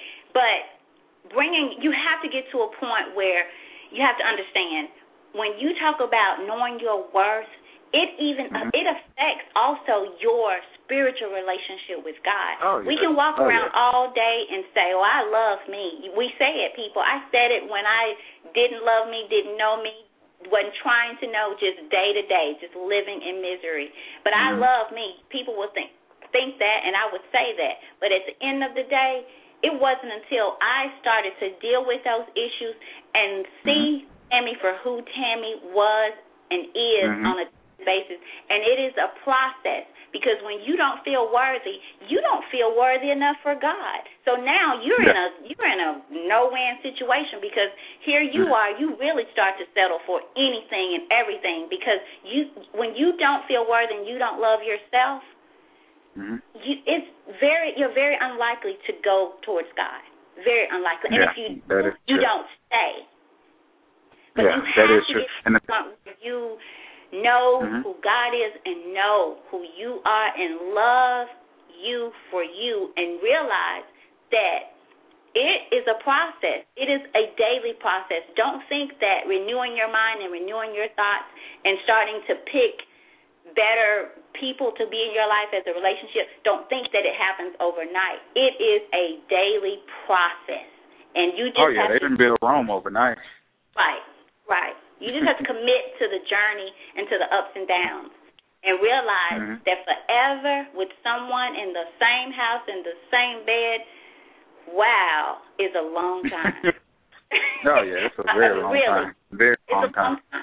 But bringing, you have to get to a point where you have to understand, when you talk about knowing your worth, it even mm-hmm. it affects also your spiritual relationship with God. Oh, yeah. We can walk oh, around yeah. all day and say, oh, I love me. We say it, people. I said it when I didn't love me, didn't know me, wasn't trying to know, just day to day, just living in misery. But mm-hmm. I love me. People will think think that, and I would say that. But at the end of the day, it wasn't until I started to deal with those issues and see mm-hmm. Tammy for who Tammy was and is mm-hmm. on a basis. And it is a process, because when you don't feel worthy, you don't feel worthy enough for God. So now you're yeah. in a you're in a no-win situation, because here you are, you really start to settle for anything and everything, because you when you don't feel worthy and you don't love yourself, mm-hmm. you, it's very you're very unlikely to go towards God. Very unlikely. And yeah, if you do, you don't stay. But yeah, you that have is to true. get to And the point where you know mm-hmm. who God is, and know who you are, and love you for you, and realize that it is a process. It is a daily process. Don't think that renewing your mind and renewing your thoughts and starting to pick better people to be in your life as a relationship, don't think that it happens overnight. It is a daily process. And you just oh, yeah, have they to, didn't build Rome overnight. Right, right. You just have to commit to the journey and to the ups and downs and realize mm-hmm. that forever with someone in the same house, in the same bed, wow, is a long time. Oh, yeah, it's a very long really, time. Very long it's a time. long time.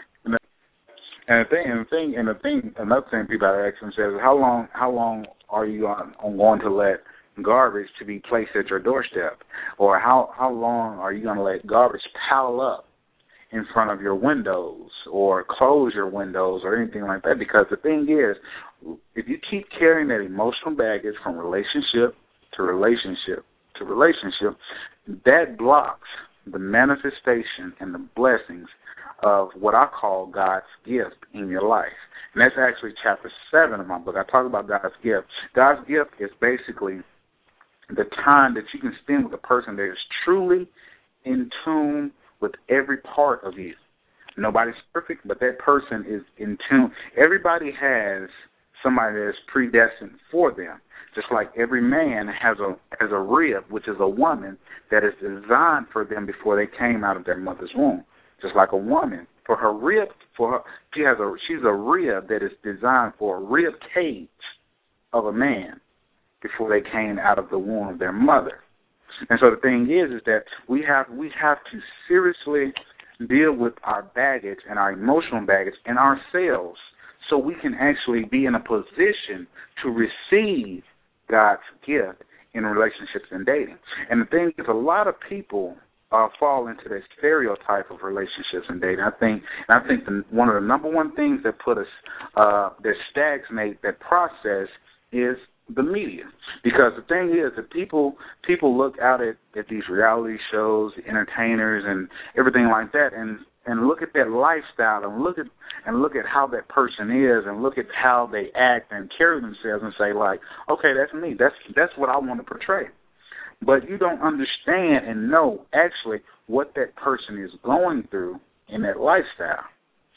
And the thing, and the thing, and the thing, another thing people are asking themselves is how long, how long are you on, on going to let garbage to be placed at your doorstep, or how how long are you going to let garbage pile up in front of your windows, or close your windows, or anything like that? Because the thing is, if you keep carrying that emotional baggage from relationship to relationship to relationship, that blocks the manifestation and the blessings of what I call God's gift in your life. And that's actually chapter seven of my book. I talk about God's gift. God's gift is basically the time that you can spend with a person that is truly in tune with every part of you. Nobody's perfect, but that person is in tune. Everybody has somebody that is predestined for them. Just like every man has a has a rib, which is a woman, that is designed for them before they came out of their mother's womb. Just like a woman, for her rib, for her, she has a she's a rib that is designed for a rib cage of a man before they came out of the womb of their mother. And so the thing is, is that we have we have to seriously deal with our baggage and our emotional baggage in ourselves, so we can actually be in a position to receive God's gift in relationships and dating. And the thing is, a lot of people uh, fall into that stereotype of relationships and dating. I think, and I think the, one of the number one things that put us, uh, that stagnate that process is the media. Because the thing is that people people look out at, at these reality shows, the entertainers, and everything like that, and and look at that lifestyle, and look at and look at how that person is, and look at how they act and carry themselves, and say like, okay, that's me. That's that's what I want to portray. But you don't understand and know actually what that person is going through in that lifestyle.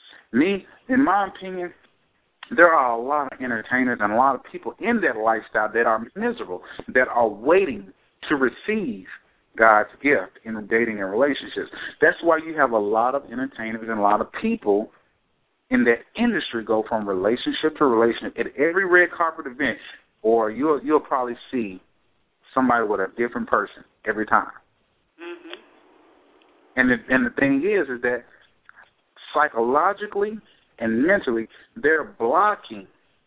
Me, in my opinion, there are a lot of entertainers and a lot of people in that lifestyle that are miserable, that are waiting to receive God's gift in dating and relationships. That's why you have a lot of entertainers and a lot of people in that industry go from relationship to relationship at every red carpet event, or you'll you'll probably see somebody with a different person every time. Mm-hmm. And the, and the thing is, is that psychologically and mentally, they're blocking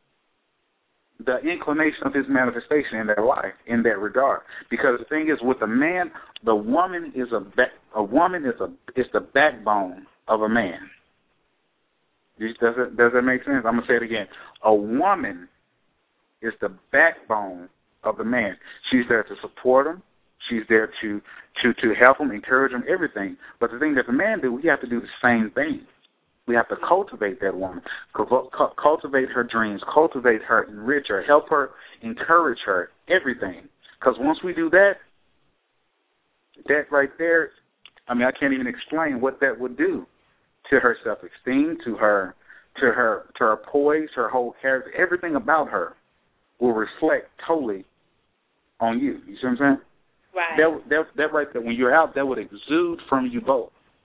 the inclination of his manifestation in their life in that regard. Because the thing is, with a man, the woman is a back, a woman is a is the backbone of a man. Does it does that make sense? I'm gonna say it again. A woman is the backbone of the man. She's there to support him. She's there to to to help him, encourage him, everything. But the thing that the man do, we have to do the same thing. We have to cultivate that woman, cultivate her dreams, cultivate her, enrich her, help her, encourage her, everything. Because once we do that, that right there, I mean, I can't even explain what that would do to her self-esteem, to her, to her, to her poise, her whole character. Everything about her will reflect totally on you. You see what I'm saying? Right. That, that, that right there, when you're out, that would exude from you both.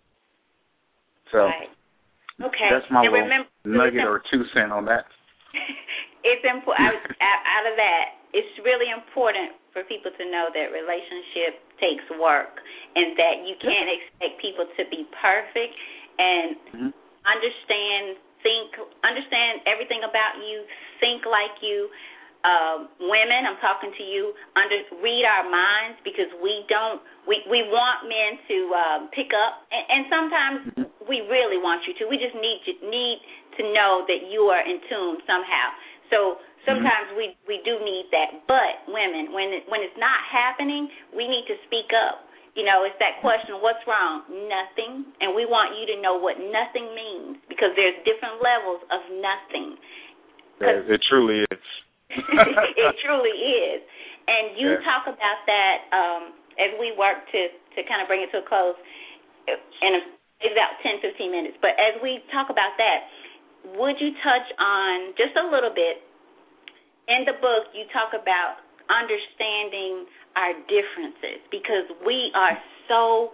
So. Right. Okay. That's my and little remember, nugget or two cent on that. It's important. Out of that, it's really important for people to know that relationship takes work, and that you can't expect people to be perfect and mm-hmm. understand, think, understand everything about you, think like you. Uh, women, I'm talking to you, under, read our minds, because we don't, we, we want men to um, pick up, and, and sometimes mm-hmm. we really want you to. We just need to, need to know that you are in tune somehow. So sometimes mm-hmm. we, we do need that. But women, when it, when it's not happening, we need to speak up. You know, it's that question, what's wrong? Nothing. And we want you to know what nothing means, because there's different levels of nothing. It, it truly is. It truly is. And you yeah. talk about that um, as we work to, to kind of bring it to a close in a, about ten, fifteen minutes. But as we talk about that, would you touch on just a little bit, in the book you talk about understanding our differences, because we are so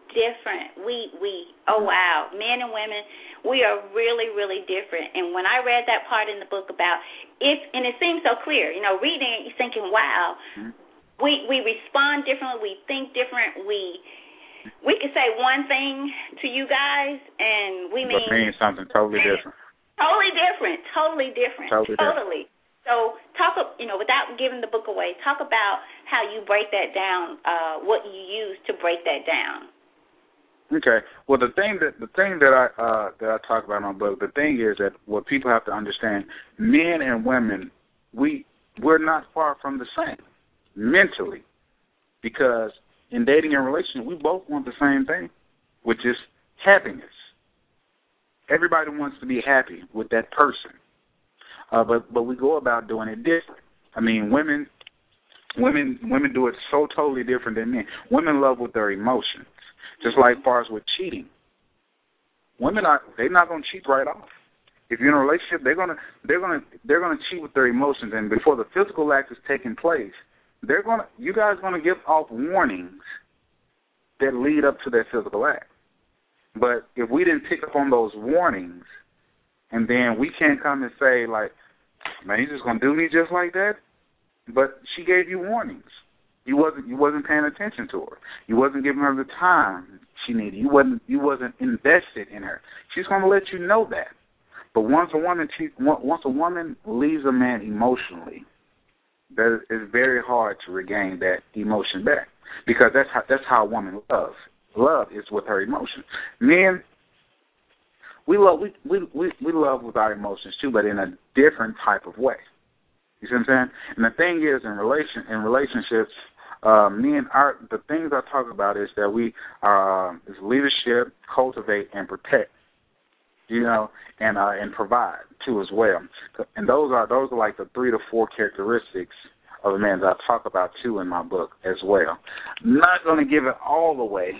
different. We, we, oh, wow, men and women, we are really, really different. And when I read that part in the book about it, and it seems so clear, you know, reading it, you're thinking, wow, mm-hmm. we, we respond differently, we think different, we we could say one thing to you guys, and we mean, mean something totally different. Totally different, totally different, totally. totally. Different. So talk, you know, without giving the book away, talk about how you break that down, uh, what you use to break that down. Okay. Well, the thing that the thing that I uh, that I talk about in my book, the thing is that what people have to understand, men and women, we we're not far from the same mentally, because in dating and relationship, we both want the same thing, which is happiness. Everybody wants to be happy with that person. Uh, but but we go about doing it different. I mean, women, women, women do it so totally different than men. Women love with their emotions, just like far as with cheating. Women are they're not going to cheat right off. If you're in a relationship, they're gonna they're gonna they're gonna cheat with their emotions, and before the physical act is taking place, they're gonna you guys are gonna give off warnings that lead up to that physical act. But if we didn't pick up on those warnings, and then we can't come and say, like, man, you just gonna do me just like that? But she gave you warnings. You wasn't you wasn't paying attention to her. You wasn't giving her the time she needed. You wasn't you wasn't invested in her. She's gonna let you know that. But once a woman she, once a woman leaves a man emotionally, that it's very hard to regain that emotion back, because that's how that's how a woman loves. Love is with her emotions. Men, we love we, we we we love with our emotions too, but in a different type of way. You see what I'm saying? And the thing is, in relation in relationships, uh, men are the things I talk about is that we uh, is leadership, cultivate, and protect. You know, and uh, and provide too as well. And those are those are like the three to four characteristics of a man that I talk about too in my book as well. I'm not going to give it all away,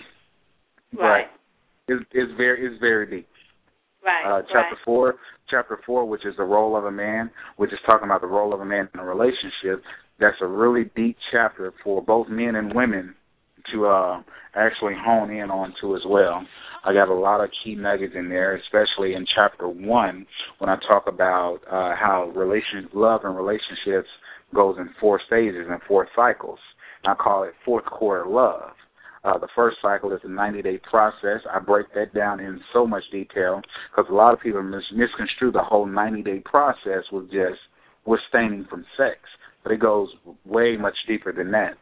right. but it's, it's very it's very deep. Right. Uh, chapter right. four, chapter four, which is the role of a man, which is talking about the role of a man in a relationship. That's a really deep chapter for both men and women to uh, actually hone in on to as well. I got a lot of key nuggets in there, especially in chapter one when I talk about uh, how relation, love and relationships goes in four stages and four cycles. And I call it fourth quarter love. Uh, the first cycle is a ninety-day process. I break that down in so much detail because a lot of people mis- misconstrue the whole ninety-day process with just abstaining from sex. But it goes way much deeper than that.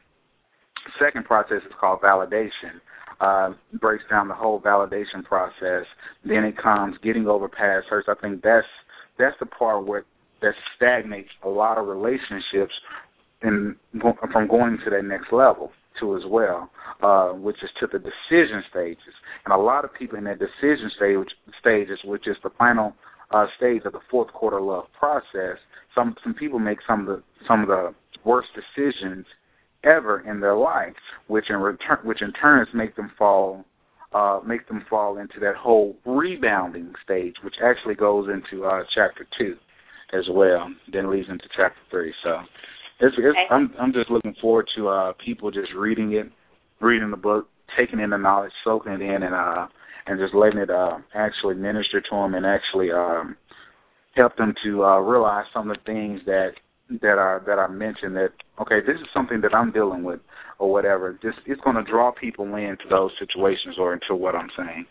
The second process is called validation. Uh, breaks down the whole validation process. Then it comes getting over past hurts. I think that's that's the part where that stagnates a lot of relationships in, from going to that next level too as well, uh, which is to the decision stages. And a lot of people in that decision stage, stages, which is the final uh, stage of the fourth quarter love process, some some people make some of the some of the worst decisions ever in their life, which in return, which in turn make them fall, uh, make them fall into that whole rebounding stage, which actually goes into uh, chapter two as well. Then leads into chapter three. So, it's, it's, I'm I'm just looking forward to uh, people just reading it, reading the book, taking in the knowledge, soaking it in, and uh, and just letting it uh, actually minister to them and actually um, help them to uh, realize some of the things that. that are that I mentioned, that okay, this is something that I'm dealing with or whatever. Just it's going to draw people into those situations or into what I'm saying.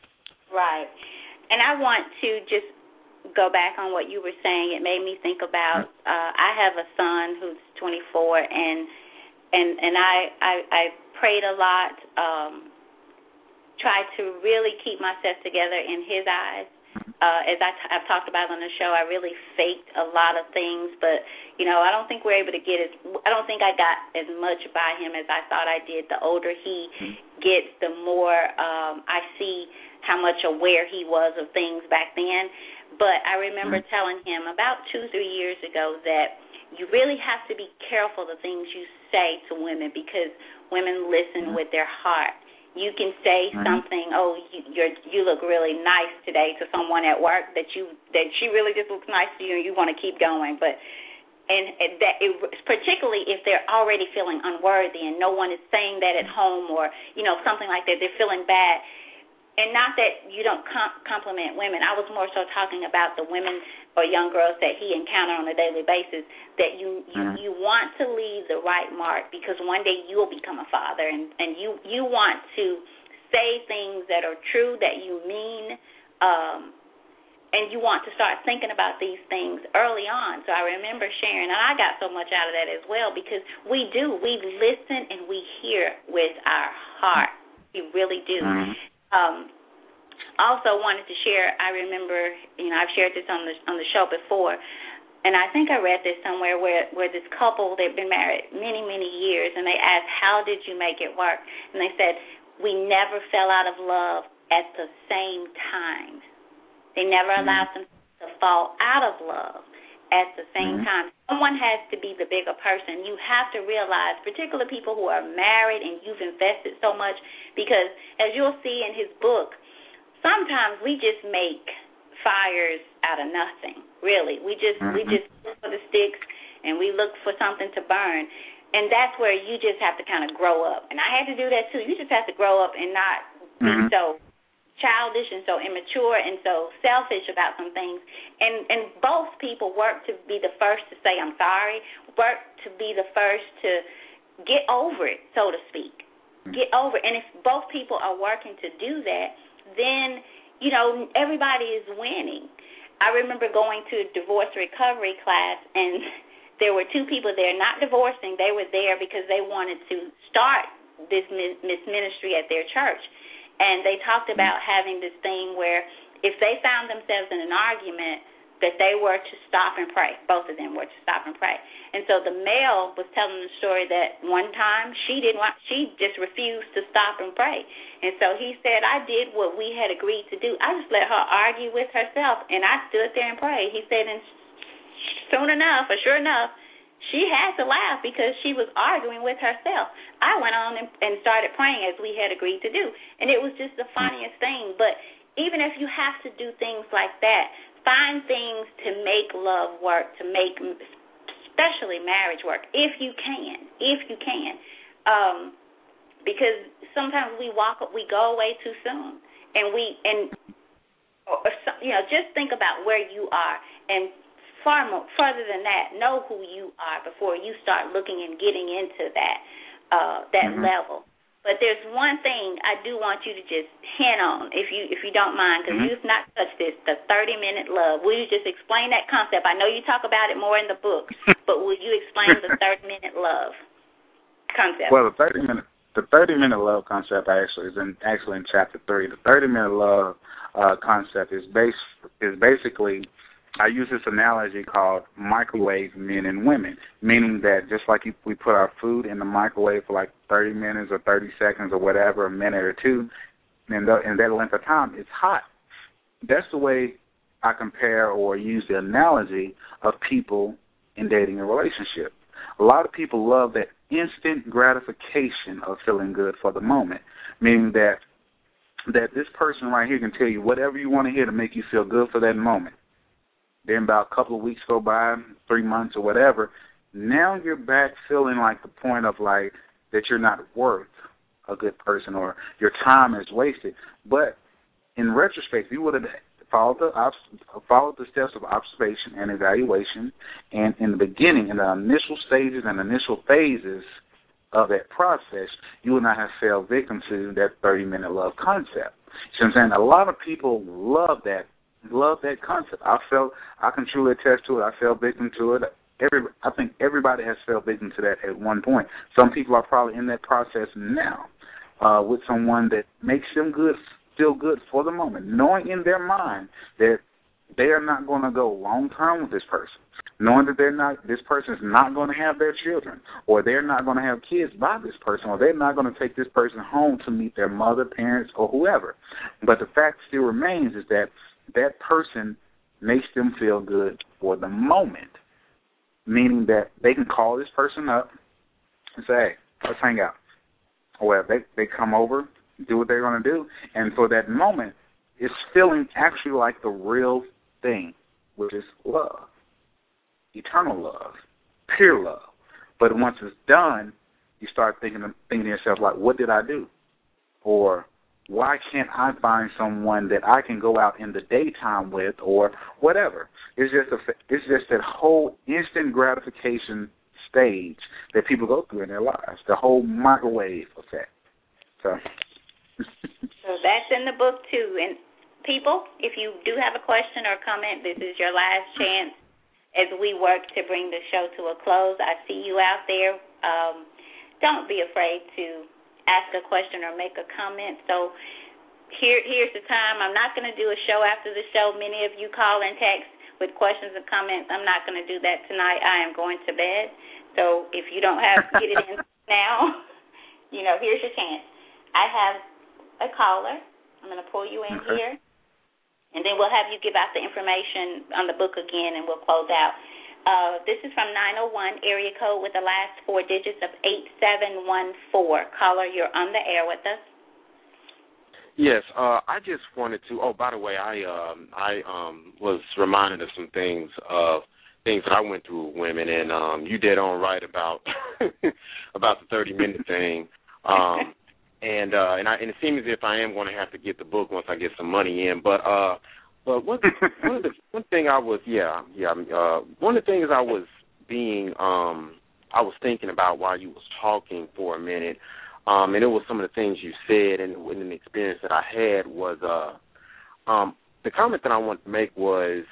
Right. And I want to just go back on what you were saying. It made me think about uh, I have a son who's twenty-four, and and and I I, I prayed a lot, um, tried to really keep myself together in his eyes. Uh, as I t- I've talked about on the show, I really faked a lot of things, but, you know, I don't think we're able to get as, I don't think I got as much by him as I thought I did. The older he gets, the more um, I see how much aware he was of things back then. But I remember telling him about two, three years ago that you really have to be careful the things you say to women, because women listen with their heart. You can say mm-hmm. something, oh, you, you're, you look really nice today to someone at work that you that she really just looks nice to you and you want to keep going. But and that it, particularly if they're already feeling unworthy and no one is saying that at home or, you know, something like that, they're feeling bad. And not that you don't com- compliment women. I was more so talking about the women or young girls that he encountered on a daily basis, that you you, mm-hmm. you want to leave the right mark, because one day you'll become a father, and, and you, you want to say things that are true, that you mean, um, and you want to start thinking about these things early on. So I remember sharing, and I got so much out of that as well, because we do. We listen and we hear with our heart. We really do. Mm-hmm. Um, also wanted to share, I remember, you know, I've shared this on the on the show before, and I think I read this somewhere where, where this couple, they've been married many, many years, and they asked, how did you make it work? And they said, we never fell out of love at the same time. They never allowed them to fall out of love at the same mm-hmm. time. Someone has to be the bigger person. You have to realize, particularly people who are married and you've invested so much, because as you'll see in his book, sometimes we just make fires out of nothing, really. We just mm-hmm. we just look for the sticks and we look for something to burn. And that's where you just have to kind of grow up. And I had to do that too. You just have to grow up and not mm-hmm. be so childish and so immature and so selfish about some things. And and both people work to be the first to say, I'm sorry, work to be the first to get over it, so to speak. Get over it. And if both people are working to do that, then, you know, everybody is winning. I remember going to a divorce recovery class, and there were two people there not divorcing. They were there because they wanted to start this ministry at their church. And they talked about having this thing where if they found themselves in an argument, that they were to stop and pray. Both of them were to stop and pray. And so the male was telling the story that one time she didn't want, she just refused to stop and pray. And so he said, I did what we had agreed to do. I just let her argue with herself, and I stood there and prayed. He said, and soon enough, or sure enough, she had to laugh because she was arguing with herself. I went on and, and started praying as we had agreed to do. And it was just the funniest thing. But even if you have to do things like that, find things to make love work, to make especially marriage work, if you can, if you can. Um, because sometimes we walk, we go away too soon. And we, and or, you know, just think about where you are. And far more, further than that, know who you are before you start looking and getting into that uh, that mm-hmm. level. But there's one thing I do want you to just hint on, if you if you don't mind, because mm-hmm. you've not touched this, the thirty-minute love. Will you just explain that concept? I know you talk about it more in the book, but will you explain the thirty-minute love concept? Well, the thirty-minute the thirty-minute love concept actually is in actually in chapter three. The thirty-minute love uh, concept is base is basically, I use this analogy called microwave men and women, meaning that just like you, we put our food in the microwave for like thirty minutes or thirty seconds or whatever, a minute or two, and the, in that length of time, it's hot. That's the way I compare or use the analogy of people in dating a relationship. A lot of people love that instant gratification of feeling good for the moment, meaning that that this person right here can tell you whatever you want to hear to make you feel good for that moment. Then about a couple of weeks go by, three months or whatever, now you're back feeling like the point of like that you're not worth a good person or your time is wasted. But in retrospect, you would have followed the, followed the steps of observation and evaluation, and in the beginning, in the initial stages and initial phases of that process, you would not have fell victim to that thirty-minute love concept. So I'm saying a lot of people love that Love that concept. I felt I can truly attest to it. I fell victim to it. Every I think everybody has fell victim to that at one point. Some people are probably in that process now uh, with someone that makes them good, feel good for the moment, knowing in their mind that they are not going to go long term with this person, knowing that they're not this person is not going to have their children, or they're not going to have kids by this person, or they're not going to take this person home to meet their mother, parents, or whoever. But the fact still remains is that that person makes them feel good for the moment, meaning that they can call this person up and say, hey, let's hang out. Or they, they come over, do what they're going to do, and for that moment, it's feeling actually like the real thing, which is love, eternal love, pure love. But once it's done, you start thinking, thinking to yourself, like, what did I do? Or why can't I find someone that I can go out in the daytime with, or whatever? It's just a, it's just that whole instant gratification stage that people go through in their lives, the whole microwave effect. So, so that's in the book too. And people, if you do have a question or comment, this is your last chance as we work to bring the show to a close. I see you out there. Um, don't be afraid to ask a question or make a comment. So here, here's the time. I'm not going to do a show after the show. Many of you call and text with questions and comments. I'm not going to do that tonight. I am going to bed. So if you don't have get it in now, you know, here's your chance. I have a caller. I'm going to pull you in okay. here, and then we'll have you give out the information on the book again, and we'll close out. Uh, this is from nine oh one, area code with the last four digits of eight seven one four. Caller, you're on the air with us. Yes, uh, I just wanted to. Oh, by the way, I um, I um, was reminded of some things of things that I went through with women, and um, you did on right about about the thirty minute thing. Um, and uh, and I and it seems as if I am going to have to get the book once I get some money in, but. Uh, But one, one of the one thing I was yeah yeah uh, one of the things I was being um, I was thinking about while you was talking for a minute, um, and it was some of the things you said, and, and the experience that I had was uh, um, the comment that I wanted to make was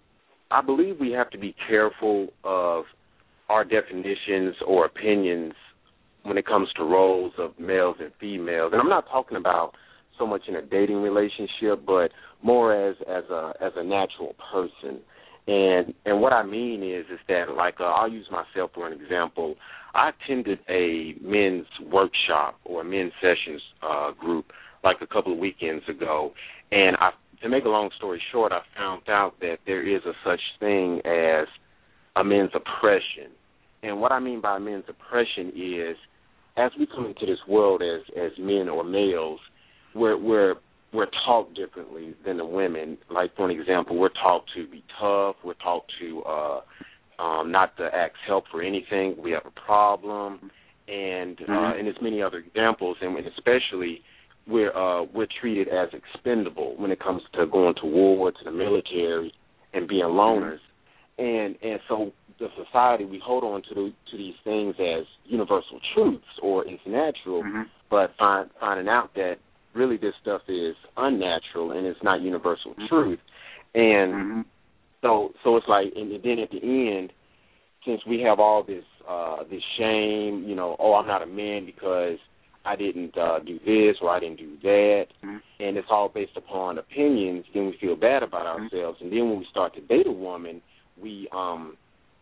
I believe we have to be careful of our definitions or opinions when it comes to roles of males and females, and I'm not talking about so much in a dating relationship, but more as as a as a natural person. And and what I mean is is that, like, uh, I'll use myself for an example. I attended a men's workshop or a men's sessions uh, group like a couple of weekends ago, and I, to make a long story short, I found out that there is a such thing as a men's oppression. And what I mean by men's oppression is, as we come into this world as as men or males, We're, we're we're taught differently than the women. Like, for an example, we're taught to be tough. We're taught to uh, um, not to ask help for anything. We have a problem, and mm-hmm. uh, and there's many other examples. And especially, we're uh, we're treated as expendable when it comes to going to war, to the military, and being loners. Mm-hmm. And and so the society, we hold on to the, to these things as universal truths or it's natural, mm-hmm. but find, finding out that really this stuff is unnatural and it's not universal mm-hmm. truth. And mm-hmm. so so it's like, and then at the end, since we have all this uh, this shame, you know, oh, I'm not a man because I didn't uh, do this or I didn't do that, mm-hmm. and it's all based upon opinions, then we feel bad about mm-hmm. ourselves. And then when we start to date a woman, we um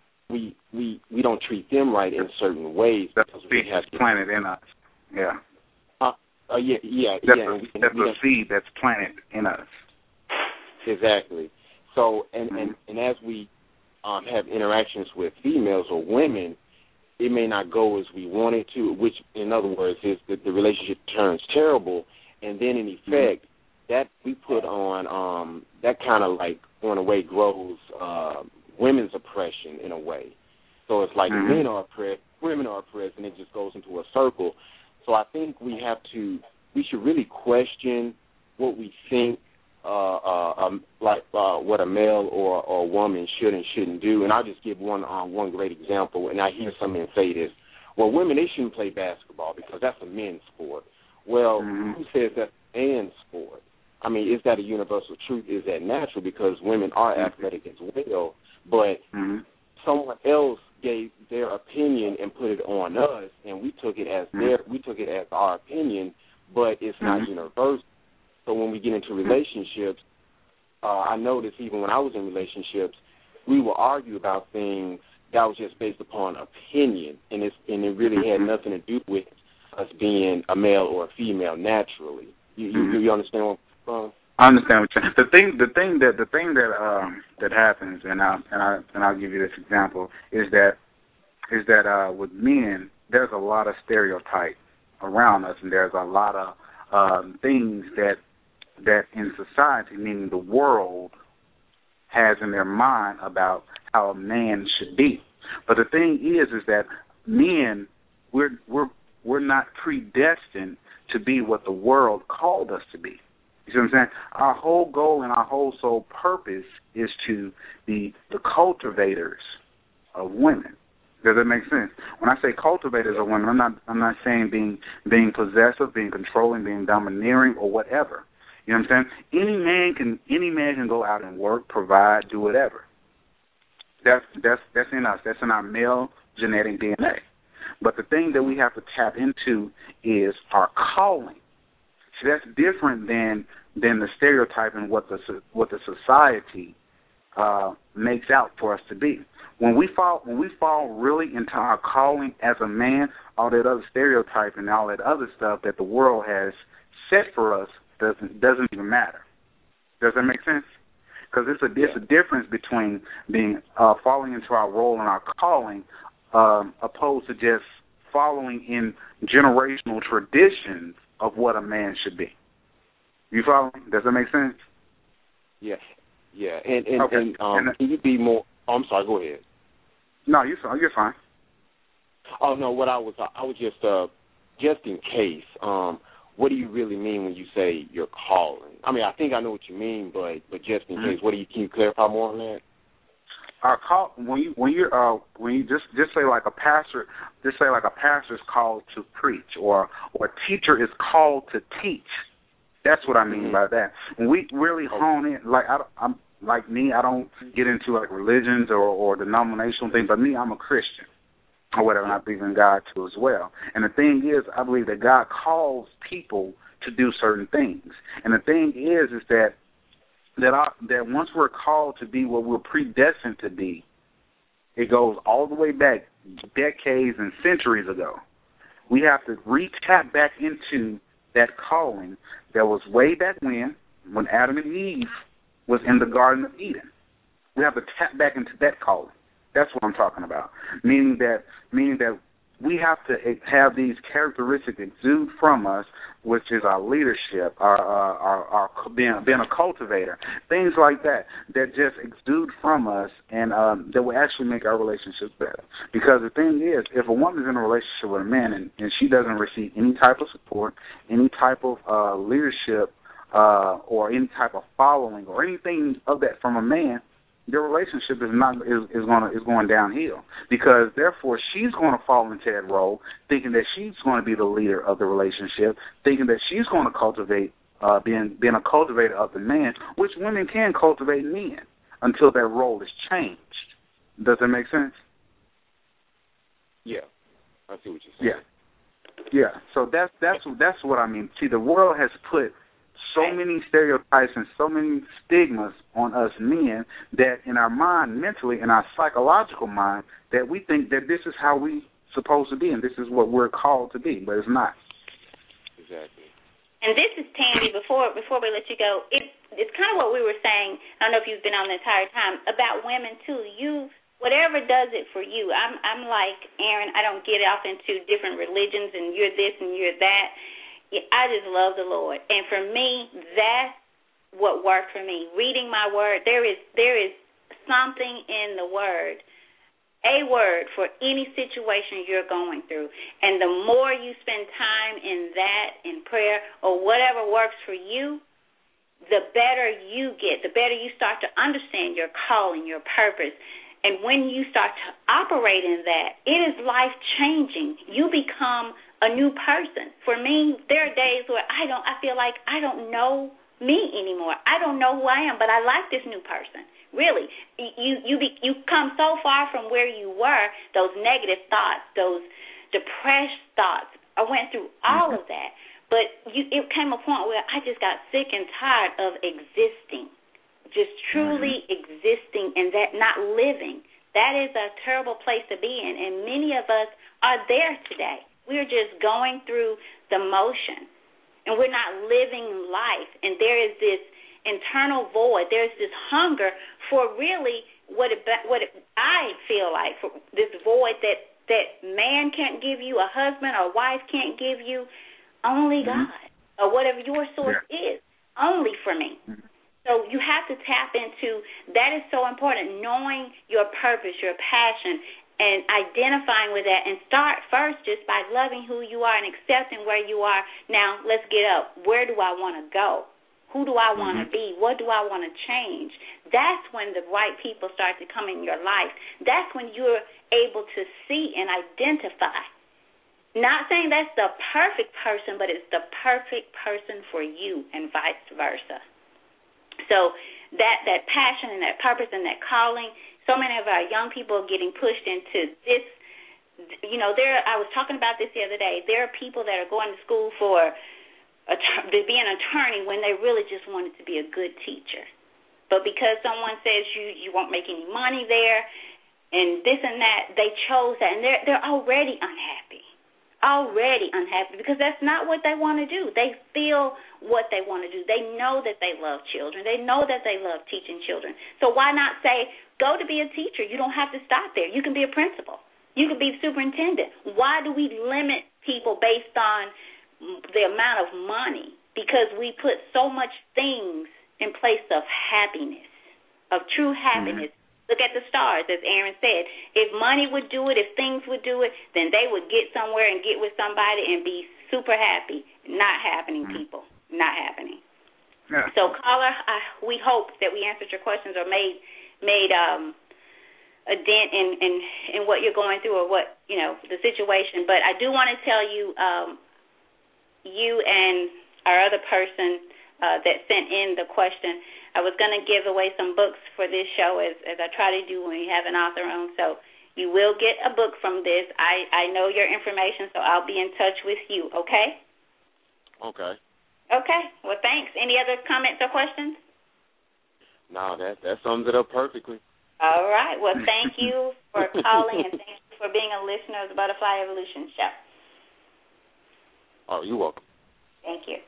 we we we don't treat them right in certain ways. That's because we have planted in us. Yeah. Uh, yeah, yeah, that's yeah. A, we, that's we a have, seed that's planted in us. Exactly. So, and, mm-hmm. and, and as we um, have interactions with females or women, it may not go as we want it to, which, in other words, is that the relationship turns terrible, and then in effect, mm-hmm. that we put on, um, that kind of like, in a way, grows uh, women's oppression in a way. So it's like mm-hmm. men are oppressed, women are oppressed, and it just goes into a circle. So I think we have to, we should really question what we think, uh, uh, um, like uh, what a male or, or a woman should and shouldn't do. And I'll just give one um, one great example. And I hear some men say this: well, women, they shouldn't play basketball because that's a men's sport. Well, mm-hmm. who says that's a man's sport? I mean, is that a universal truth? Is that natural? Because women are mm-hmm. athletic as well, but mm-hmm. someone else gave their opinion and put it on us, and we took it as their, we took it as our opinion, but it's not mm-hmm. universal. So when we get into relationships, uh, I noticed even when I was in relationships, we would argue about things that was just based upon opinion, and it's and it really had nothing to do with us being a male or a female naturally. You you, mm-hmm. you understand what I'm saying? I understand what you're saying. The thing, the thing that the thing that um, that happens, and I and I and I'll give you this example, is that is that uh, with men, there's a lot of stereotype around us, and there's a lot of um, things that that in society, meaning the world, has in their mind about how a man should be. But the thing is, is that men, we're we're we're not predestined to be what the world called us to be. You see what I'm saying? Our whole goal and our whole sole purpose is to be the cultivators of women. Does that make sense? When I say cultivators of women, I'm not I'm not saying being being possessive, being controlling, being domineering, or whatever. You know what I'm saying? Any man can any man can go out and work, provide, do whatever. That's that's that's in us. That's in our male genetic D N A. But the thing that we have to tap into is our calling. See, that's different than than the stereotype and what the what the society uh, makes out for us to be. When we fall when we fall really into our calling as a man, all that other stereotype and all that other stuff that the world has set for us doesn't doesn't even matter. Does that make sense? Because it's a it's a difference between being uh, falling into our role and our calling, um, opposed to just following in generational traditions of what a man should be. You follow me? Does that make sense? Yeah, yeah. And and, okay. and um, and, can you be more? Oh, I'm sorry. Go ahead. No, you're fine. You're fine. Oh no, what I was I was just uh, just in case. Um, what do you really mean when you say you're calling? I mean, I think I know what you mean, but but just in mm-hmm. case, what do you can you clarify more on that? Our call when you when you uh when you just just say like a pastor just say like a pastor is called to preach or or a teacher is called to teach. That's what I mean mm-hmm. by that. When we really hone in, like I, I'm like me, I don't get into like religions or or denominational things. But me, I'm a Christian or whatever, and I believe in God too as well. And the thing is, I believe that God calls people to do certain things. And the thing is, is that that I, that once we're called to be what we're predestined to be, it goes all the way back decades and centuries ago. We have to re-tap back into that calling that was way back when, when Adam and Eve was in the Garden of Eden. We have to tap back into that calling. That's what I'm talking about. Meaning that, meaning that we have to have these characteristics exude from us, which is our leadership, our, our, our, our being, being a cultivator, things like that, that just exude from us and um, that will actually make our relationships better. Because the thing is, if a woman's in a relationship with a man and, and she doesn't receive any type of support, any type of uh, leadership uh, or any type of following or anything of that from a man, their relationship is not is, is going is going downhill, because therefore she's going to fall into that role, thinking that she's going to be the leader of the relationship, thinking that she's going to cultivate uh, being being a cultivator of the man, which women can cultivate men until that role is changed. Does that make sense? Yeah, I see what you're saying. Yeah, yeah. So that's that's that's what I mean. See, the world has put so many stereotypes and so many stigmas on us men that in our mind, mentally, in our psychological mind, that we think that this is how we supposed to be and this is what we're called to be, but it's not. Exactly. And this is Tandy. Before before we let you go, it's it's kind of what we were saying. I don't know if you've been on the entire time about women too. You whatever does it for you. I'm I'm like Aaron. I don't get off into different religions and you're this and you're that. I just love the Lord, and for me, that's what worked for me. Reading my word, there is there is something in the word, a word for any situation you're going through, and the more you spend time in that, in prayer, or whatever works for you, the better you get, the better you start to understand your calling, your purpose. And when you start to operate in that, it is life-changing. You become a new person. For me, there are days where I don't. I feel like I don't know me anymore. I don't know who I am, but I like this new person. Really, you you be, you come so far from where you were. Those negative thoughts, those depressed thoughts. I went through all of that, but you, it came a point where I just got sick and tired of existing. Just truly mm-hmm. existing and that not living. That is a terrible place to be in, and many of us are there today. We're just going through the motion, and we're not living life, and there is this internal void. There's this hunger for really what it, what it, I feel like, for this void that, that man can't give you, a husband or wife can't give you, only mm-hmm. God, or whatever your source yeah. is, only for me. Mm-hmm. So you have to tap into, that is so important, knowing your purpose, your passion, and identifying with that, and start first just by loving who you are and accepting where you are. Now, let's get up. Where do I want to go? Who do I want to mm-hmm. be? What do I want to change? That's when the right people start to come in your life. That's when you're able to see and identify. Not saying that's the perfect person, but it's the perfect person for you, and vice versa. So that, that passion and that purpose and that calling, so many of our young people are getting pushed into this. You know, there. I was talking about this the other day. There are people that are going to school for a, to be an attorney when they really just wanted to be a good teacher. But because someone says you, you won't make any money there and this and that, they chose that. And they're, they're already unhappy. Already unhappy because that's not what they want to do. They feel what they want to do. They know that they love children. They know that they love teaching children. So why not say, go to be a teacher? You don't have to stop there. You can be a principal. You can be superintendent. Why do we limit people based on the amount of money? Because we put so much things in place of happiness, of true happiness. Mm-hmm. Look at the stars, as Aaron said. If money would do it, if things would do it, then they would get somewhere and get with somebody and be super happy. Not happening, mm-hmm. people. Not happening. Yeah. So, caller, I, we hope that we answered your questions or made made um, a dent in, in, in what you're going through or what, you know, the situation. But I do want to tell you, um, you and our other person uh, that sent in the question, I was going to give away some books for this show, as, as I try to do when we have an author on. So you will get a book from this. I, I know your information, so I'll be in touch with you, okay? Okay. Okay. Well, thanks. Any other comments or questions? No, that, that sums it up perfectly. All right. Well, thank you for calling, and thank you for being a listener of the Butterfly Evolution Show. Oh, you're welcome. Thank you.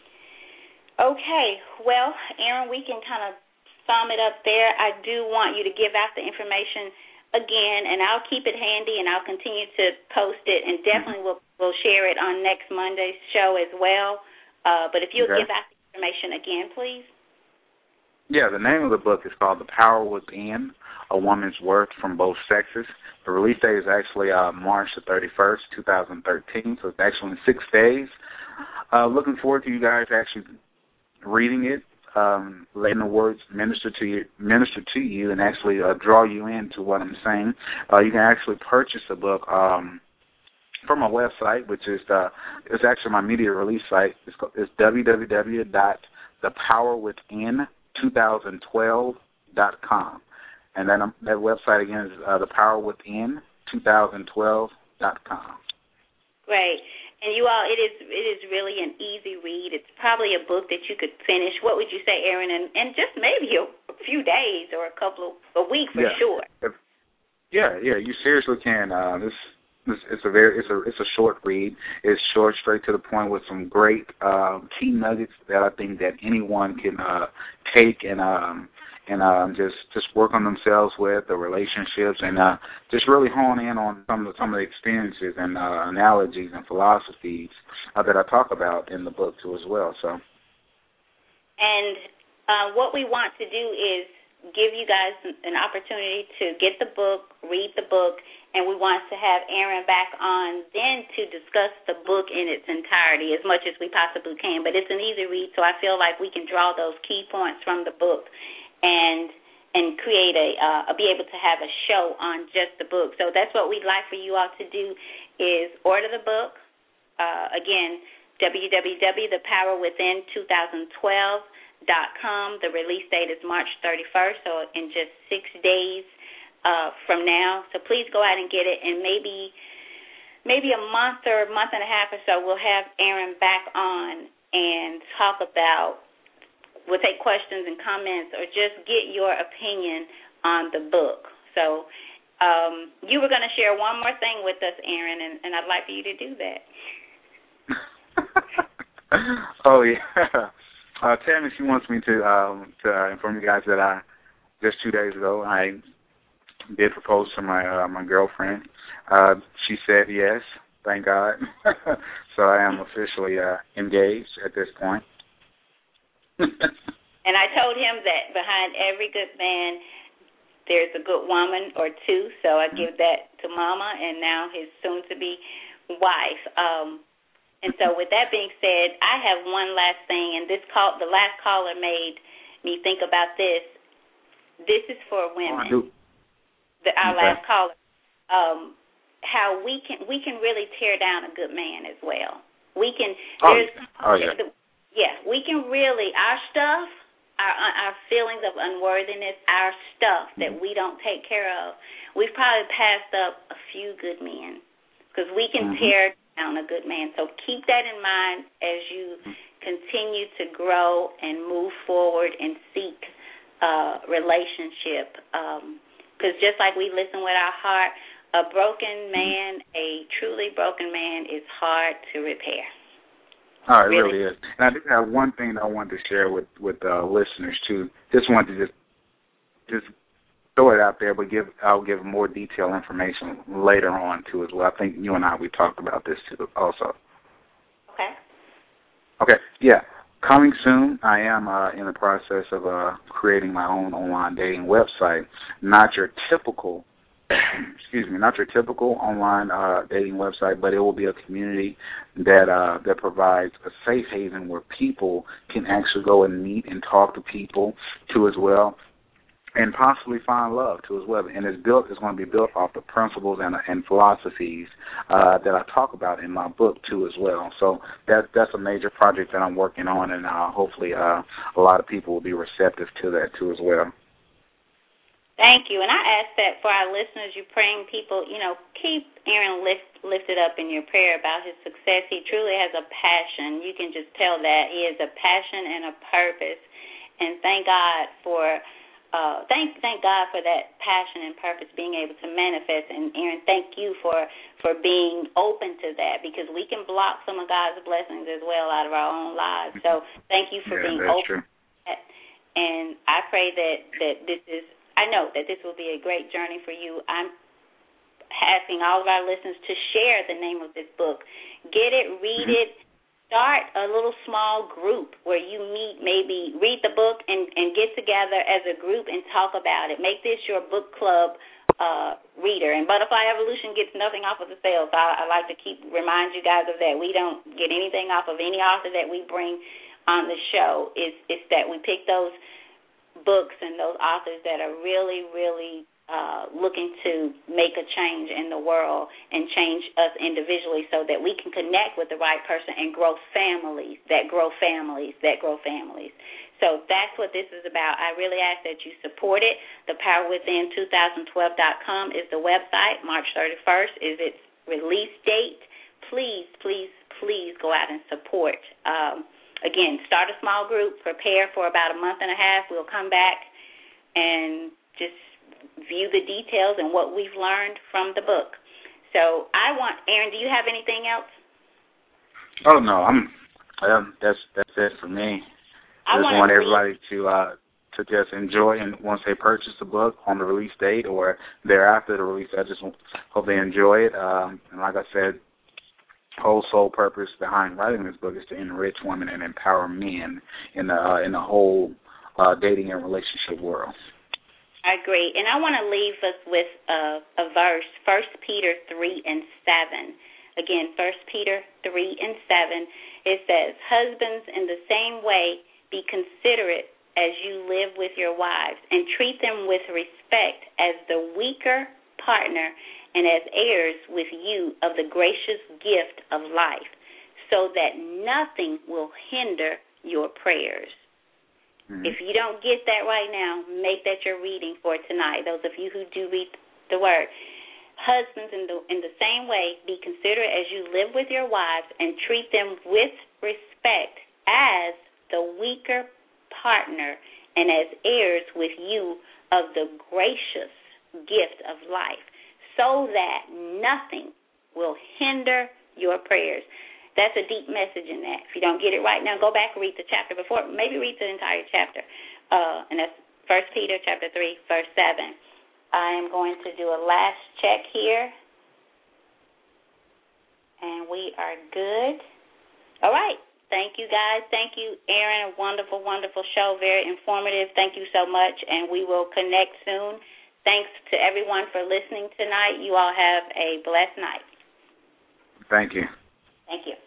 Okay, well, Aaron, we can kind of sum it up there. I do want you to give out the information again, and I'll keep it handy, and I'll continue to post it, and definitely we'll, we'll share it on next Monday's show as well. Uh, but if you'll okay. give out the information again, please. Yeah, the name of the book is called The Power Within, A Woman's Worth from Both Sexes. The release date is actually uh, March the thirty-first, twenty thirteen, so it's actually in six days. Uh, looking forward to you guys actually reading it, um, letting the words minister to you, minister to you, and actually uh, draw you into what I'm saying. Uh, you can actually purchase the book um, from my website, which is the, it's actually my media release site. It's, it's w w w dot the power within two thousand twelve dot com, and then um, that website again is uh, the power within two thousand twelve dot com. Great. And you all, it is it is really an easy read. It's probably a book that you could finish. What would you say, Aaron? And, and just maybe a, a few days or a couple of, a week for yeah. sure. Yeah, yeah, you seriously can. Uh, this, this it's a very it's a it's a short read. It's short, straight to the point with some great um, key nuggets that I think that anyone can uh, take and um, and um, just just work on themselves with the relationships, and uh, just really hone in on some of the, some of the experiences and uh, analogies and philosophies uh, that I talk about in the book too as well. So, and uh, what we want to do is give you guys an opportunity to get the book, read the book, and we want to have Aaron back on then to discuss the book in its entirety as much as we possibly can. But it's an easy read, so I feel like we can draw those key points from the book and and create a uh, be able to have a show on just the book. So that's what we'd like for you all to do is order the book. Uh, again, w w w dot the power within two thousand twelve dot com. The release date is March thirty-first, so in just six days uh, from now. So please go out and get it, and maybe maybe a month or a month and a half or so, we'll have Aaron back on and talk about. We'll take questions and comments or just get your opinion on the book. So um, you were going to share one more thing with us, Aaron, and, and I'd like for you to do that. oh, yeah. Uh, Tammy, she wants me to, um, to uh, inform you guys that I, just two days ago, I did propose to my uh, my girlfriend. Uh, she said yes, thank God. So I am officially uh, engaged at this point. And I told him that behind every good man, there's a good woman or two, so I give that to Mama and now his soon-to-be wife. Um, and so with that being said, I have one last thing, and this call, the last caller made me think about this. This is for women. Oh, the, our okay. last caller. Um, how we can we can really tear down a good man as well. We can. Oh, there's, oh yeah. The, yeah, we can really our stuff, our our feelings of unworthiness, our stuff that we don't take care of. We've probably passed up a few good men because we can mm-hmm. tear down a good man. So keep that in mind as you continue to grow and move forward and seek uh, relationship. Because um, just like we listen with our heart. A broken man, a truly broken man, is hard to repair. Oh, it really, really is. And I do have one thing that I wanted to share with with uh, listeners too. Just wanted to just just throw it out there, but give I'll give more detailed information later on too as well. I think you and I we talked about this too also. Okay. Okay. Yeah. Coming soon, I am uh, in the process of uh, creating my own online dating website. Not your typical. Excuse me, not your typical online uh, dating website, but it will be a community that uh, that provides a safe haven where people can actually go and meet and talk to people too as well, and possibly find love too as well. And it's built, it's going to be built off the principles and, and philosophies uh, that I talk about in my book too as well. So that that's a major project that I'm working on, and uh, hopefully uh, a lot of people will be receptive to that too as well. Thank you. And I ask that for our listeners, you praying people, you know, keep Aaron lift, lifted up in your prayer about his success. He truly has a passion. You can just tell that. He has a passion and a purpose. And thank God for uh, thank thank God for that passion and purpose being able to manifest. And Aaron, thank you for, for being open to that, because we can block some of God's blessings as well out of our own lives. So thank you for yeah, being that's open true. to that. And I pray that, that this is I know that this will be a great journey for you. I'm asking all of our listeners to share the name of this book. Get it, read mm-hmm. it. Start a little small group where you meet, maybe read the book and, and get together as a group and talk about it. Make this your book club uh, reader. And Butterfly Evolution gets nothing off of the sales. So I, I like to keep remind you guys of that. We don't get anything off of any author that we bring on the show. It's, it's that we pick those books and those authors that are really, really uh, looking to make a change in the world and change us individually so that we can connect with the right person and grow families that grow families that grow families. So that's what this is about. I really ask that you support it. The Power Within twenty twelve dot com is the website. March thirty-first is its release date. Please, please, please go out and support. Um, Again, start a small group, prepare for about a month and a half. We'll come back and just view the details and what we've learned from the book. So I want, Aaron, do you have anything else? Oh, no, I'm. Um, that's that's it for me. I just want everybody to uh, to just enjoy, and once they purchase the book on the release date or thereafter the release, I just hope they enjoy it. Um, and like I said, whole sole purpose behind writing this book is to enrich women and empower men in the uh, in the whole uh, dating and relationship world. I agree, and I want to leave us with a, a verse, First Peter three and seven. Again, First Peter three and seven. It says, "Husbands, in the same way, be considerate as you live with your wives, and treat them with respect as the weaker partner, and as heirs with you of the gracious gift of life, so that nothing will hinder your prayers." Mm-hmm. If you don't get that right now, make that your reading for tonight. Those of you who do read the word. Husbands, in the in the same way, be considerate as you live with your wives, and treat them with respect as the weaker partner, and as heirs with you of the gracious gift of life, so that nothing will hinder your prayers. That's a deep message in that. If you don't get it right now, go back and read the chapter before. Maybe read the entire chapter. Uh, and that's First Peter chapter three, verse seven. I am going to do a last check here. And we are good. All right. Thank you, guys. Thank you, Aaron. A wonderful, wonderful show. Very informative. Thank you so much. And we will connect soon. thanks to everyone for listening tonight. You all have a blessed night. Thank you. Thank you.